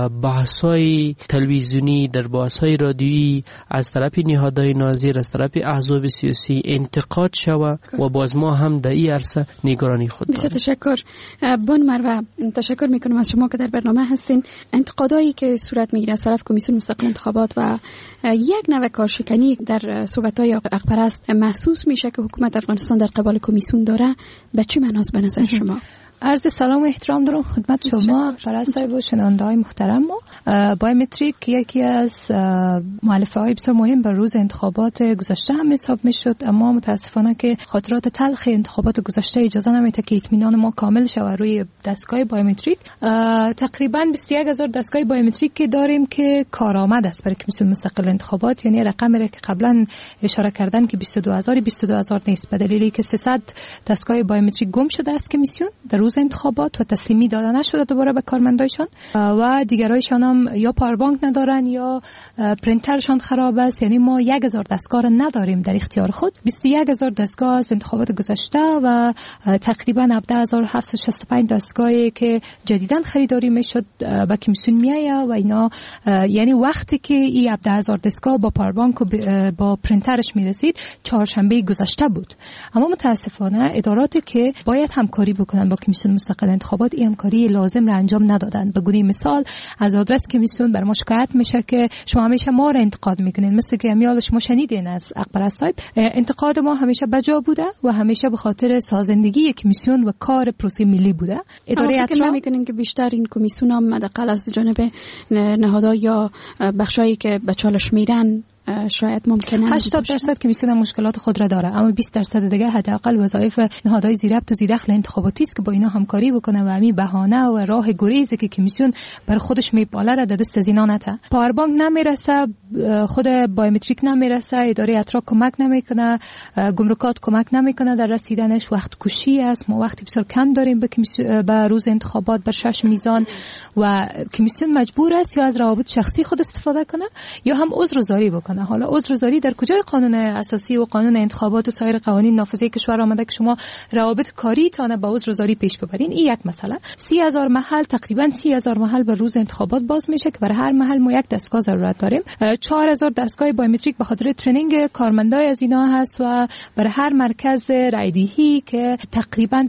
بحث‌های تلویزیونی، در بحث‌های رادیویی از طرف نهادهای ناظر، از طرف احزاب سیاسی انتقاد شوه و باز ما هم در این عرصه نگرانی خود داریم.
بسیار تشکر. بان مروه، تشکر میکنم از شما که در برنامه هستین. انتقادایی که صورت میگیره از طرف کمیسیون مستقل انتخابات و یک نوع کارشکنی در صحبت‌های حق‌پرست محسوس میشه که حکومت افغانستان در قبال کمیسیون داره، به چه معناست به نظر شما؟
عرض سلام و احترام دارم خدمت شما پرستای و شنونده‌های محترم. بایومتریک یکی از مؤلفه های بسیار مهم بر روز انتخابات گذشته هم حساب میشد، اما متاسفانه که خاطرات تلخ انتخابات گذشته اجازه نمیده که اطمینان ما کامل شود روی دستگاه بایومتریک. تقریبا 21000 دستگاه بایومتریک که داریم که کارآمد است برای کمیسیون مستقل انتخابات، یعنی رقمی را که قبلا اشاره کردن که 22000 نیست، به دلیلی که 300 دستگاه بایومتریک گم شده است کمیسیون در روز انتخابات و تسلیمی داده نشده دوباره به کارمندایشان و دیگرایشان هم یا پاوربانک ندارن یا پرینترشان خراب است. یعنی ما 1000 دستگاه را نداریم در اختیار خود. 21000 دستگاه از انتخابات گذشته و تقریبا 17765 دستگاهی که جدیداً خریداری میشد به کمیسیون میآید و اینا، یعنی وقتی که این 17000 دستگاه با پاوربانک و با پرینترش میرسید چهارشنبه گذشته بود. اما متاسفانه اداراتی که باید همکاری بکنن با کمیسیون مستقل انتخابات این همکاری لازم را انجام ندادن. به گونه مثال از آدرس کمیسیون بر ما شکایت میشه که شما همیشه ما را انتقاد میکنین، مثل که امیال شما شنیدین از اقبرست صاحب. انتقاد ما همیشه بجا بوده و همیشه به خاطر سازندگی کمیسیون و کار پروسه ملی بوده.
اداره اطراف میکنین که بیشتر این کمیسیون هم حداقل از جانب نهادها یا بخشایی که به چالش میرن شاید ممکنه
80% کمیسیون مشکلات خود را داره، اما 20% دیگه حداقل وظایف نهادهای زیربط و زیردخل انتخاباتی است که با اینا همکاری بکنه و همین بهانه و راه گریزی که کمیسیون بر خودش میپاله را دست از اینا نته. پاوربانک نمیرسه، خود بایومتریک نمیرسه، اداره اطراف کمک نمیکنه، گمرکات کمک نمیکنه در رسیدنش، وقت کشی است. ما وقتی بسیار کم داریم به روز انتخابات بر 6 میزان و کمیسیون مجبور است یا از روابط شخصی خود استفاده کنه یا هم عذرگذاری بکنه. حالا عذرگذاری در کجای قانون اساسی و قانون انتخابات و سایر قوانین نافذه کشور آمده که شما روابط کاری تانه با عذرگذاری پیش ببرین؟ این یک مسئله. 30000 محل، تقریبا 30000 محل بر روز انتخابات باز میشه که برای هر محل ما یک دستگاه ضرورت داریم. 4000 دستگاه بایومتریک به خاطر ترنینگ کارمندای از اینا هست و برای هر مرکز رایدهی که تقریبا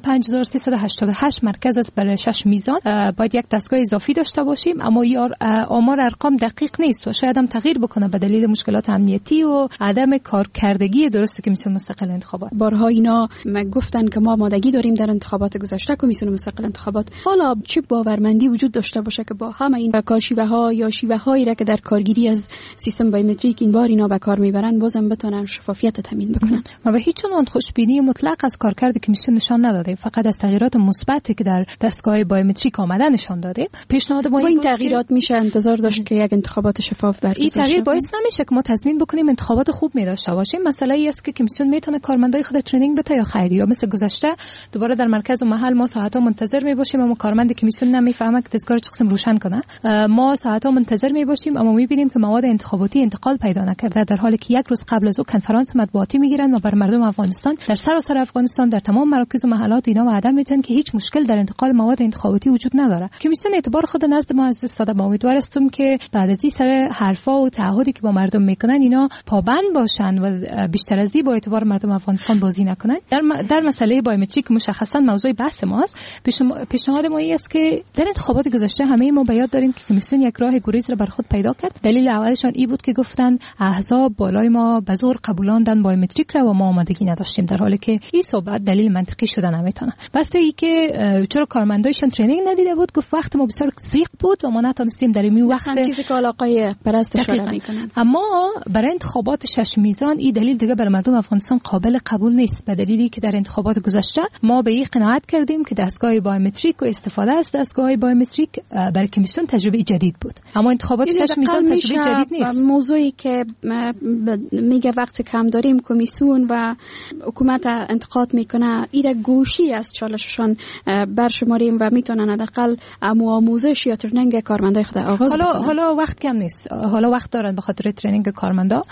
5388 مرکز است برای 6 میزان باید یک دستگاه اضافی داشته باشیم. اما آمار ارقام دقیق نیست و شاید هم تغییر بکنه به دلیل مشکلات امنیتی و عدم کارکردگی درست کمیسیون مستقل انتخابات.
بارها اینا گفتن که ما آمادگی داریم در انتخابات گذشته کمیسیون مستقل انتخابات. حالا چه باورمندی وجود داشته باشه که با همه این کارشیوه‌ها یا شیوه‌هایی را که در کارگیری از سیستم بایومتریک این بار اینا به کار میبرن بازم بتونن شفافیت تامین بکنن؟
ما به هیچ عنوان خوشبینی مطلق از کارکرد کمیسیون نشان ندادیم، فقط از تغییرات مثبتی که در دستگاه بایومتریک آمده نشان دادیم. پیشنهاد ما
این تغییرات میشه انتظار داشت که یک انتخابات شفاف برگزار شه.
این تغییر باعث نمیشه که ما تضمین بکنیم انتخابات خوب می داشته باشیم. مسئله ای است که کمیسیون میتونه کارمندای خود ترنینگ بده یا خیری، یا مثل گذشته دوباره در مرکز و محل ما ساعت‌ها منتظر می باشیم اما کارمند کمیسیون نمیفهمه که دستگاه چه قسم روشن کنه. ما ساعت‌ها منتظر می باشیم اما میبینیم که مواد انتخاباتی انتقال پیدا نکرده، در حالی که یک روز قبل از او کنفرانس مطبوعاتی میگیرن و بر مردم افغانستان در سراسر افغانستان در تمام مراکز و محلات اینا وعده میدن که هیچ مشکل در انتقال مواد انتخاباتی وجود نداره. کمیسیون اعتبار خود نزد ما از دست داده. امیدوار هستم که بعد از این سر حرفا و تعهدی که با مردم میکنن اینا پابند باشن و بیشتر از این با اعتبار مردم افغانستان بازی نکنن. در مسئله بایومتریک مشخصا موضوع بحث ماست. پیشنهاد ما است که در انتخابات گذشته همه ما به یاد داریم که کمیسیون یک راه گریز را بر خود پیدا کرد. دلیل اولشان این بود که گفتن احزاب بالای ما به زور قبولاندن بایومتریک را و ما آمادگی نداشتیم، در حالی که این صحبت دلیل منطقی شده نمیتونه. بس ای که چرا کارمندایشان ترینینگ ندیده بود، گفت وقت ما بسیار ضیق بود و ما نتونستیم در این وقت
چیزی که آقای پرست اشاره میکنن.
اما برای انتخابات 6 میزان این دلیل دیگه برای مردم افغانستان قابل قبول نیست، به دلیلی که در انتخابات گذشته ما به این قناعت کردیم که دستگاه بایومتریک و استفاده از دستگاه بایومتریک برای کمیسیون تجربه جدید بود. اما انتخابات 6 میزان تجربه جدید نیست.
موضوعی که میگه وقت کم داریم کمیسیون و حکومت انتقاد میکنه، ایره گوشی از چالششان برشماریم و میتونن حداقل آموزش یا ترنینگ کارمندای خود آغاز بکنن.
حالا وقت کم نیست، حالا وقت دارن به خاطر ترنینگ کارمندا.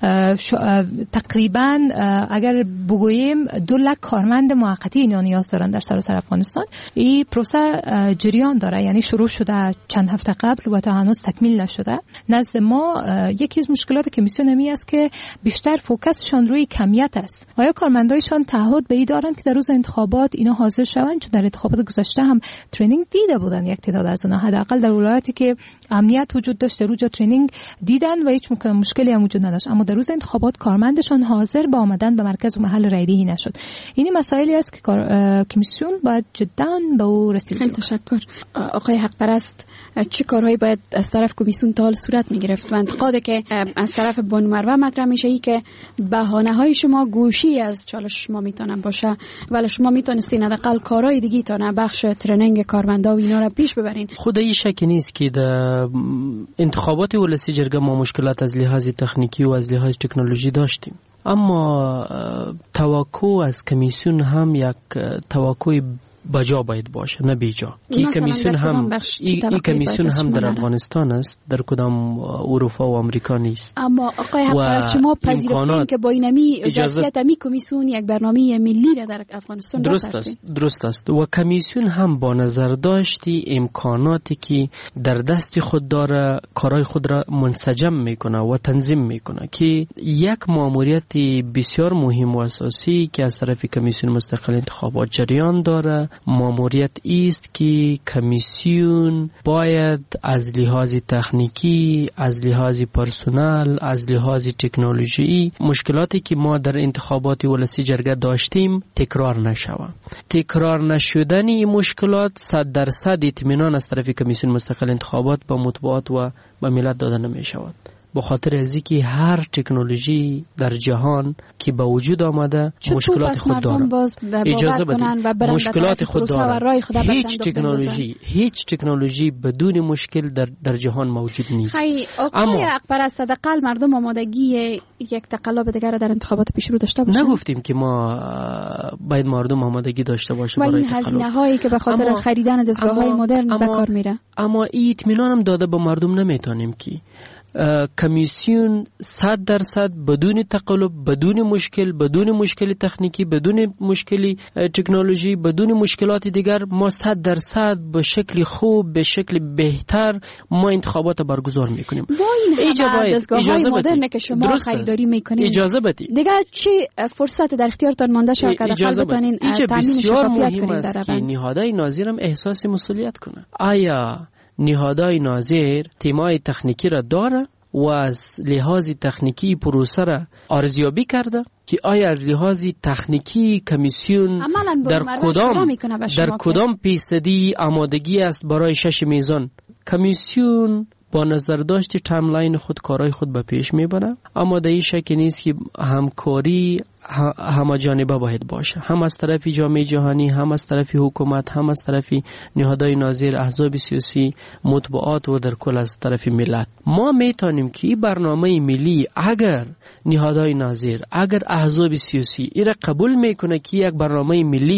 تقریبا اگر بگوییم 2 لک کارمند موقتی اینا نیاز دارن در سراسر افغانستان. این پروسه جریان داره، یعنی شروع شده چند هفته قبل و تا هنوز تکمیل نشده. نزد ما یکی از مشکلات کمیسیون همی است که بیشتر فوکسشان روی کمیت است. آیا کارمندایشان تعهد به این دارند که در روز انتخابات اینا حاضر شوند؟ چون در انتخابات گذشته هم ترینینگ دیده بودن یک تعداد از اونها، حداقل در ولایتی که امنیت وجود داشت روزا ترینینگ دیدن و هیچ مشکلی هم وجود نداشت. اما در روز انتخابات کارمندشان حاضر به آمدن به مرکز و محل رایدهی نشد. این مسائلی است که کمیسیون باید جدا به او رسیدگی
کنه. تشکر. آقای حق پرست، چه کارهایی باید از طرف کمیسیون تا حال صورت میگرفت؟ و انتقادی که از طرف بانو مروه مطرح میشه ای که بهانه‌های شما گوشی از چالش شما میتونن باشه، ولی شما میتونستین حداقل کارهای دیگه تا بخش ترنینگ کارمندا و اینا رو پیش ببرین.
خود این شک نیست که در انتخابات ولسی جرگه ما مشکلات از لحاظ تکنیکی و از لحاظ تکنولوژی داشتیم، اما توقع از کمیسیون هم یک توقع بجا باید باشه، نه بیجا. این کمیسیون هم در افغانستان است، در کدام اروپا و آمریکا نیست.
اما آقای حق شما پذیرفتین که با اینمی ظرفیت می کمیسیون یک برنامه ملی را در افغانستان
درست است و کمیسیون هم با نظر داشتی امکاناتی که در دست خود داره کارهای خود را منسجم میکنه و تنظیم میکنه، که یک ماموریت بسیار مهم و اساسی که از طرف کمیسیون مستقل انتخابات جریان داره ماموریت است که کمیسیون باید از لحاظ تکنیکی، از لحاظ پرسونل، از لحاظ تکنولوژی مشکلاتی که ما در انتخابات ولسی جرگه داشتیم تکرار نشود. تکرار نشدن این مشکلات 100% اطمینان از طرف کمیسیون مستقل انتخابات به مطبوعات و به ملت داده نمی شود، به خاطر از اینکه هر تکنولوژی در جهان که به وجود آمده مشکلات خود داره. اجازه بدید مشکلات خود داره. هیچ تکنولوژی بدون مشکل در جهان موجود نیست.
اما اکبر از حداقل مردم آمادگی یک تقلب دیگر در انتخابات پیش رو داشته باشند.
نگفتیم که ما باید مردم آمادگی داشته باشه برای
تقلب. و این هزینه هایی که به خاطر خریدن دستگاه‌های مدرن به کار میره.
اما این اطمینان هم داده به مردم نمیتونیم که کمیسیون 100% بدون تقلب، بدون مشکل تکنیکی، بدون مشکل تکنولوژی، بدون مشکلات دیگر ما 100% به شکل خوب، به شکل بهتر ما انتخابات برگزار میکنیم.
با این دستگاه‌های مدرن که شما خریداری میکنید
اجازه بدید
دیگه چی فرصت در اختیارتان مانده شد که داخل بتونین تامین شفافیت کنید در
روند؟ نهادهای ناظر هم احساس مسئولیت کنه. آیا نهادهای ناظر تیمای تکنیکی را داره و از لحاظ تکنیکی پروسه را ارزیابی کرده که آیا از لحاظ تکنیکی کمیسیون در کدام فیصدی آمادگی است برای 6 میزان؟ کمیسیون با نظر داشت تایملاین خود کارهای خود به پیش میبره، اما در این شک نیست که همکاری همه جانبه باید باشه، هم از طرف جامعه جهانی، هم از طرف حکومت، هم از طرف نهادهای ناظر، احزاب سیاسی، مطبوعات و در کل از طرف ملت. ما میتونیم که این برنامه ملی اگر نهادهای ناظر، اگر احزاب سیاسی این را قبول میکنه که یک برنامه ملی است،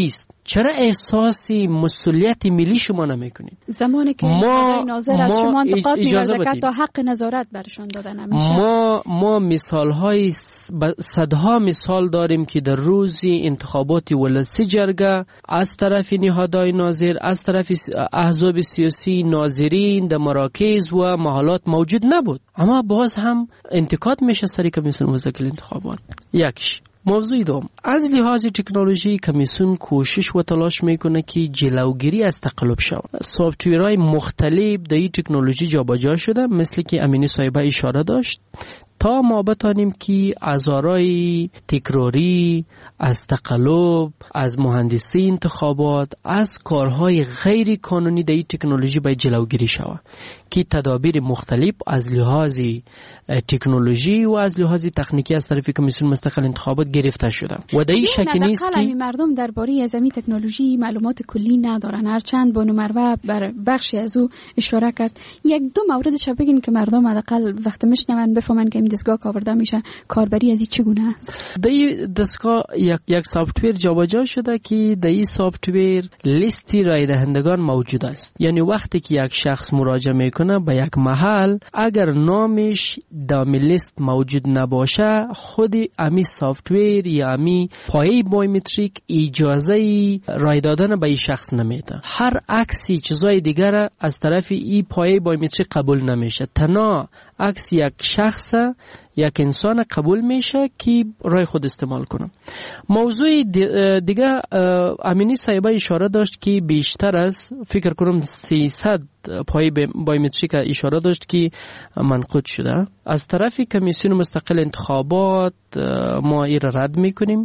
چرا احساسی مسئولیت ملی شما نمیکنید؟
زمانی که آقای ناظر از شما انتقاد می‌ورزه که تا حق نظارت برشان داده نمیشه.
ما مثال‌های صدها مثال داریم که در روز انتخابات ولسی جرگه از طرف نهادهای ناظر، از طرف احزاب سیاسی ناظرین در مراکز و محلات موجود نبود، اما باز هم انتقاد میشه سر کمیسیون مستقل انتخابات. یکش. موضوع دوم، از لحاظ تکنولوژی کمیسیون کوشش و تلاش میکنه که جلوگیری از تقلب شود. سافت‌ویرهای مختلف در این تکنولوژی جابجا شده، مثل که امینی صاحبه اشاره داشت، تا ما بتانیم که از آرای تکراری، از تقلب، از مهندسی انتخابات، از کارهای غیر قانونی در این تکنولوژی باید جلوگیری شود که تدابیر مختلف از لحاظ تکنولوژی و از لحاظ تکنیکی از طرف کمیسیون مستقل انتخابات گرفته شده و در این شک نیست که
مردم درباره از این تکنولوژی معلومات کلی ندارن. هرچند بانو مروه بر بخشی از او اشاره کرد، یک دو موردش بگین که مردم حداقل وقت میشنون بفهمن که این دستگاه آورده میشه کاربری از این چگونه است.
در این دستگاه یک سافت‌ویر جابجا شده که در این سافت‌ویر لیستی رای دهندگان موجود است. یعنی وقتی که یک شخص مراجعه میکنه به یک محل، اگر نامش در لیست موجود نباشه، خود امی سافت‌ویر یا امی پایه بایومتریک اجازه رای دادن به این شخص نمیده. هر عکسی چیزای دیگر از طرف این پایه بایومتریک قبول نمیشه. تنها عکس یک شخص، یک انسان قبول میشه که رای خود استعمال کنه. موضوع دیگه امینی صاحبه اشاره داشت که بیشتر از فکر کنم 300 پای بایومتریک اشاره داشت که منقود شده. از طرف کمیسیون مستقل انتخابات ما این را رد میکنیم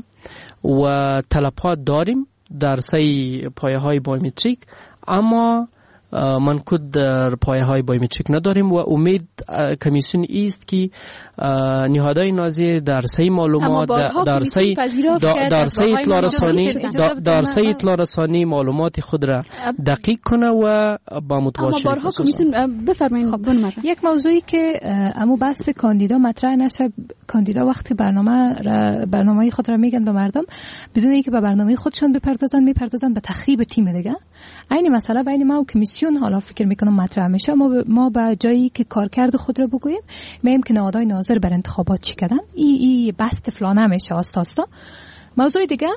و طلبات داریم در سه پایه های بایومتریک، اما منقود در پایه های بایومتریک نداریم و امید کمیسیون است که نهادهای ناظر در سه معلومات در سه اطلاع رسانی معلومات خود را دقیق کنه و با متواشی.
اما بارها کمیسیون بفرمایید.
یک موضوعی که امو بحث کاندیدا مطرح نشه، کاندیدا وقتی برنامه خود را میگن به مردم بدون اینکه به برنامه خودشون میپردازن به تخریب تیم دیگه. عین مسئله بین ما و کمیسیون حالا فکر میکنم مطرح میشه. ما به جایی که کارکرد خود را بگوییم، میگیم که نهادهای ناظر بر انتخابات چی کردن، ای بس تفلانه میشه آستا. موضوع دیگه،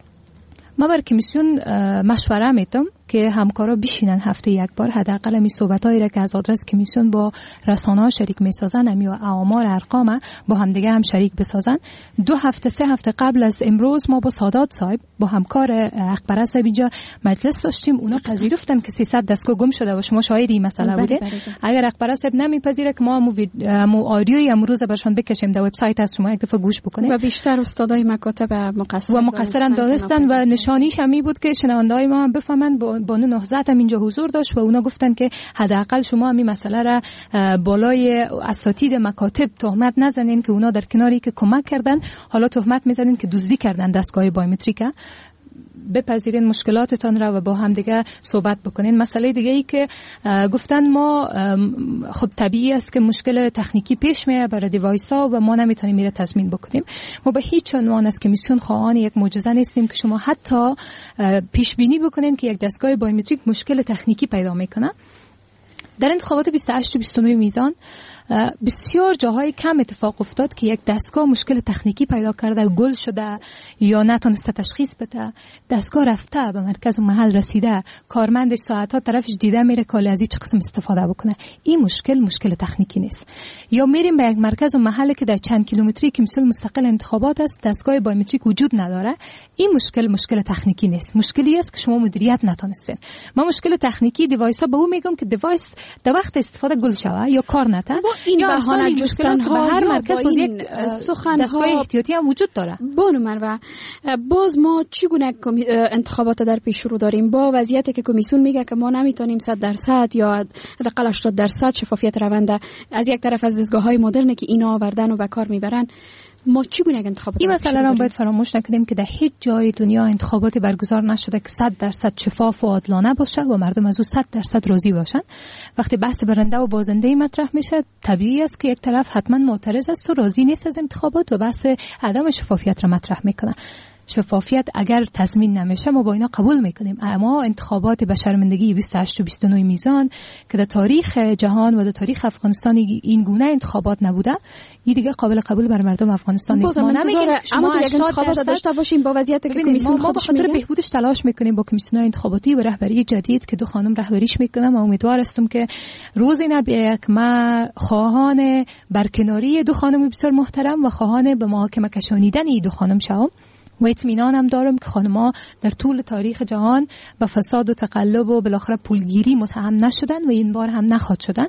ما بر کمیسیون مشوره میدم که همکارا بشینن هفته یک بار حداقل می صحبتایی را که از آدرس کمیسیون با رسانه‌ها شریک میسازن، امی و آمار ارقام با همدیگه هم شریک بسازن. 2 هفته 3 هفته قبل از امروز ما با سادات صاحب با همکار اکبر صاحب اینجا مجلس داشتیم. اونا پذیرفتن که 300 دستگاه گم شده و شما شاهد این مسئله بودید. اگر اکبر صاحب نمیپذیره که ما مو آدیوی امروز برشان بکشیم در وبسایت از شما یک دفعه گوش بکنید.
و بیشتر استادای مکاتب
مقصر هم دانستن و نشانیش همی بود که شنونده‌های ما هم بفهمن. بانو نهضت هم اینجا حضور داشت و اونا گفتن که حداقل شما همین مسئله را بالای اساتید مکاتب تهمت نزنین که اونا در کناری که کمک کردن حالا تهمت میزنین که دزدی کردن دستگاه بایومتریک. بپذیرین مشکلاتتان را و با هم دیگه صحبت بکنین. مسئله دیگه ای که گفتن ما خب طبیعی است که مشکل تکنیکی پیش میاد برای دیوایس ها و ما نمیتونیم میره تضمین بکنیم. ما به هیچ عنوان از کمیسیون خواهان یک معجزه نیستیم که شما حتی پیش بینی بکنین که یک دستگاه بایومتریک مشکل تکنیکی پیدا میکنه. در انتخابات 28 و 29 میزان بسیار جاهای کم اتفاق افتاد که یک دستگاه مشکل تکنیکی پیدا کرده، گل شده یا نتونسته تشخیص بده، دستگاه رفته به مرکز و محل رسیده، کارمندش ساعتها طرفش دیده میره که از چه قسم استفاده بکنه. این مشکل تکنیکی نیست. یا میریم به یک مرکز و محل که در چند کیلومتری که مثل مستقل انتخابات است دستگاه بایومتریک وجود نداره، این مشکل تکنیکی نیست. مشکلی است که شما مدیریت نتونستین. ما مشکل تکنیکی دیوایس ها به اون میگم که دیوایس در وقت استفاده گل شوه یا کار نته.
این بهانه جستن ها
هر مرکز باز یک دستگاه احتیاطی هم وجود داره.
بانو مروه، باز ما چگونه انتخابات در پیش رو داریم با وضعیتی که کمیسیون میگه که ما نمیتونیم 100% یا حداقل 80% شفافیت روند از یک طرف از دستگاه‌های مدرن که اینا آوردن و به کار میبرن، ما چگونه انتخابات
این مسئله را باید فراموش نکنیم که در هیچ جای دنیا انتخاباتی برگزار نشده که 100% شفاف و عادلانه باشه و مردم از او 100% راضی باشن. وقتی بحث برنده و بازنده مطرح میشه، طبیعی است که یک طرف حتما معترض است و راضی نیست از انتخابات و بحث عدم شفافیت را مطرح میکنه. شفافیت اگر تضمین نمیشه ما با اینا قبول میکنیم. اما انتخابات به شرمندگی 28 و 29 میزان که در تاریخ جهان و در تاریخ افغانستان این گونه انتخابات نبوده، این دیگه قابل قبول بر مردم افغانستان نیست. ما نمیگیم شما
انتخابات داشته باشیم با وضعیتی که کمیسیون
ما به خاطر بهبودش تلاش میکنیم با کمیسیون‌های انتخاباتی و رهبری جدید که دو خانم رهبریش میکنم و امیدوار هستم که روزی نبیه که ما خواهان برکناری دو خانم بسیار محترم و خواهان به محاکمه کشانیدن این دو خانم شوم و اطمینانم دارم که خانم‌ها در طول تاریخ جهان به فساد و تقلب و بالاخره پولگیری متهم نشدن و این بار هم نخواهد شدن.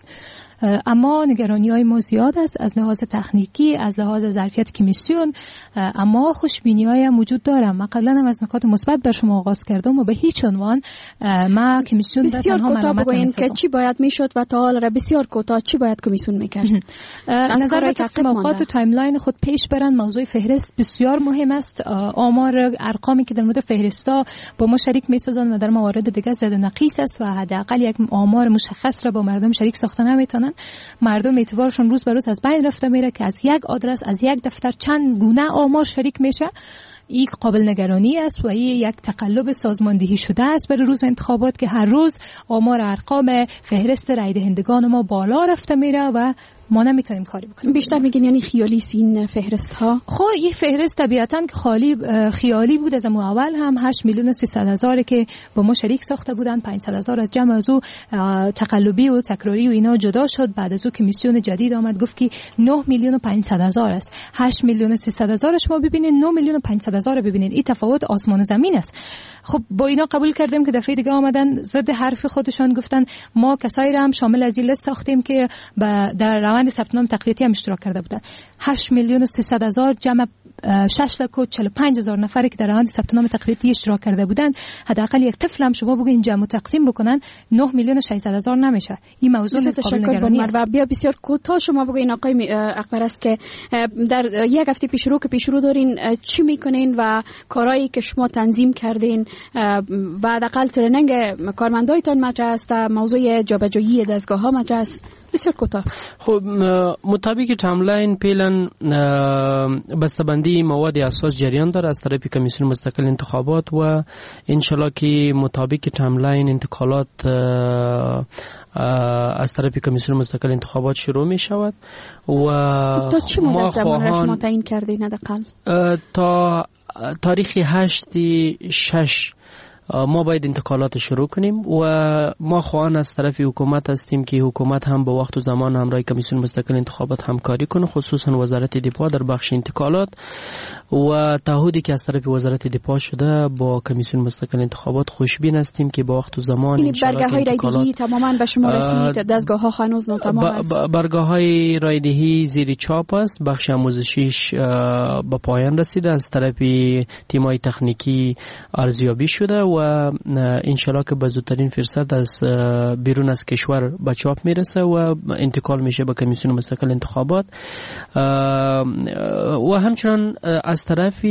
اما نگرانی‌های ما زیاد است از لحاظ تکنیکی، از لحاظ ظرفیت کمیسیون، اما خوشبینی‌های هم وجود داره. من قبلا هم از نکات مثبت بر شما آغاز کردم و به هیچ عنوان ما کمیسیون
بسیار کوتاه بگوین که چی باید میشد و تا حالا بسیار کوتاه چی باید کمیسیون میکرد.
نظر به تقسیم اوقات و تایملاین خود پیش برن. موضوع فهرست بسیار مهم است. آمار ارقامی که در مورد فهرستا با ما شریک میسازن و در موارد دیگه زد و نقیص است و حداقل یک آمار مشخص را با مردم شریک ساخته نمیتونن. مردم اعتبارشون روز به روز از بین رفته میره که از یک آدرس از یک دفتر چند گونه آمار شریک میشه. این قابل نگرانی است و این یک تقلب سازماندهی شده است برای روز انتخابات که هر روز آمار ارقام فهرست رای دهندگان ما بالا رفته میره و ما نمیتونیم کاری بکنیم.
بیشتر میگین یعنی خیالی این فهرست ها؟
خب این فهرست طبیعتاً که خیالی بود. از اول هم 8,300,000 که با ما شریک ساخته بودن، 500,000 از جمع از او تقلبی و تکراری و اینا جدا شد. بعد از او کمیسیون جدید آمد گفت که 9,500,000 است. 8,300,000 شما ببینید، 9,500,000 ببینید، این تفاوت آسمان و زمین است. خب با اینا قبول کردیم که دفعه دیگه آمدن ضد حرف خودشان گفتن ما کسایی را هم شامل از این لیست ساختیم که در روند ثبت نام تقویتی هم اشتراک کرده بودن. 8,300,000 جمع 6,45,000 نفری که در روند ثبت نام تقویتی اشتراک کرده بودن، حداقل یک طفل هم شما بگین جمع و تقسیم بکنن 9,600,000 نمیشه. این موضوع قابل نگرانی است.
و بیا بسیار کوتاه شما بگین آقای اکبر است که در یک هفته پیش رو دارین چی میکنین و کارهایی که شما تنظیم کردین و حداقل ترنینگ کارمندایتان مطرح است، موضوع جابجایی دستگاه‌ها مطرح است. بسیار کوتاه.
خب مطابق تایملاین پیلن بسته‌بندی مواد اساس جریان داره از طرف کمیسیون مستقل انتخابات و انشالله که مطابق تایملاین انتقالات از طرف کمیسیون مستقل انتخابات شروع می شود و
تا چه مدت زمان شما تعیین کردین حداقل؟
تا تاریخ 8/6 ما باید انتقالات شروع کنیم و ما خواهان از طرف حکومت هستیم که حکومت هم با وقت و زمان همراه کمیسیون مستقل انتخابات همکاری کنه، خصوصا وزارت دفاع در بخش انتقالات و تعهدی که از طرف وزارت دفاع شده با کمیسیون مستقل انتخابات خوشبین هستیم که با وقت و زمان
این برگه‌های رایدهی تماما به شما رسید، دستگاه‌ها هنوز ناتمام است.
برگه‌های رایدهی زیر چاپ است، بخش آموزشیش به پایان رسیده، از طرف تیم‌های تکنیکی ارزیابی شده و انشالله که به زودترین فرصت از بیرون از کشور به چاپ میرسه و انتقال میشه به کمیسیون مستقل انتخابات. و همچنان از طرف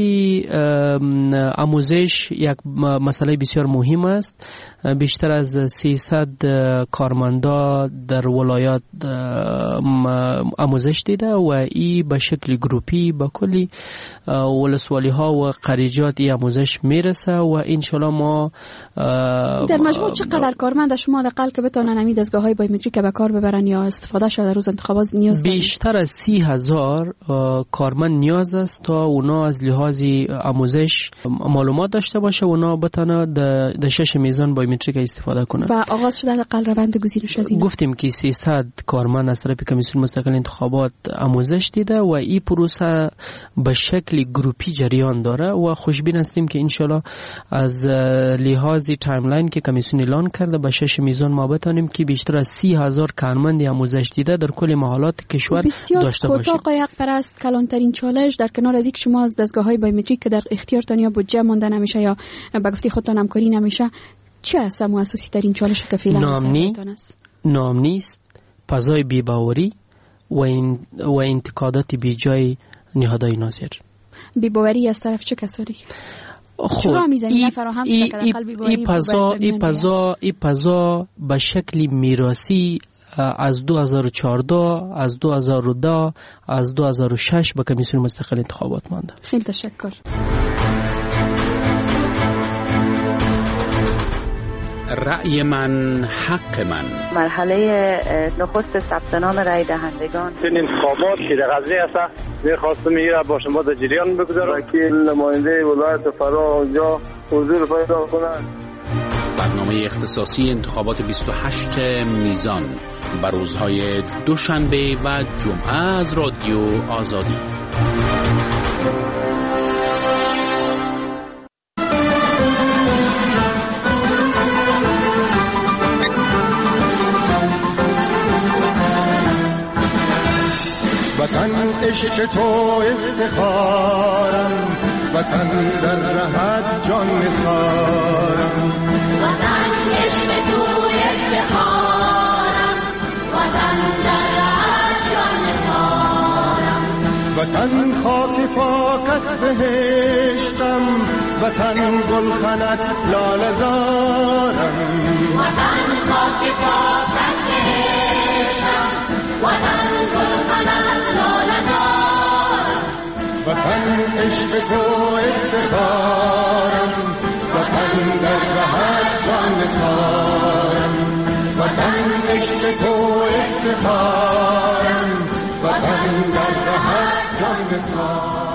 آموزش یک مسئله بسیار مهم است. بیشتر از 300 کارمندا در ولایات آموزش دیده و ای به شکل گروپی به کلی ولسوالی ها و قریجات ای آموزش میرسه و انشالله ما
در مجموع چقدر کارمند شما حداقل که بتونن همین دستگاه های بایومتریک به کار ببرن یا استفاده شده در روز انتخابات نیاز دارن؟
بیشتر از 30,000 کارمند نیاز است تا اونا از لحاظ آموزش معلومات داشته باشه، اونا بتونه در 6 میزان بایومتریک استفاده کنن.
و آغاز شده حداقل روند گزینش از این
گفتیم که 300 کارمند از طرف کمیسیون مستقل انتخابات آموزش دیده و این پروسه به شکل گروپی جریان داره و خوشبین هستیم که انشالله از لحاظ تایملاین که کمیسیون اعلان کرده به 6 میزان ما بتونیم که بیشتر از 30,000 کارمند آموزش دیده در کل محلات کشور داشته باشیم.
بسیار کوتاه پرست کلانترین چالش در کنار از اینکه شما از دستگاه‌های بایومتریک که در اختیارتان یا بودجه مونده نمیشه یا به گفته خودتان همکاری نمیشه، چه است مؤسسی ترین چالش که فعلا
نام نیست، فضای بی‌باوری و انتقادات بیجای نهادهای ناظر.
بی‌باوری از طرف چه کسانی؟ چرا میزنی فراهم شده که در قلبی
ای پزا به شکل میراثی از 2014 از 2010 از 2006 به کمیسیون مستقل انتخابات مانده.
خیلی تشکر.
رأی من حق من.
مرحله نخست ثبت نام رای دهندگان.
این انتخابات که در قضیه است می‌خواستم میره با شما در جریان بگذارم. وکیل نماینده ولایت فرا اونجا حضور پیدا کنند.
برنامه اختصاصی انتخابات 28 میزان بر روزهای دوشنبه و جمعه از رادیو آزادی.
وطن عشق تو افتخارم، وطن در رهت جان نثارم.
وطن عشق تو افتخارم، وطن در رهت جان نثارم.
وطن خاک پاکت بهشتم، وطن گلخنت لاله زارم.
وطن خاک پاکت بهشتم، وطن گلخنت لاله زارم.
وطن عشق تو افتخارم، وطن در رهت جان نثارم. وطن عشق تو افتخارم، وطن در رهت جان نثارم.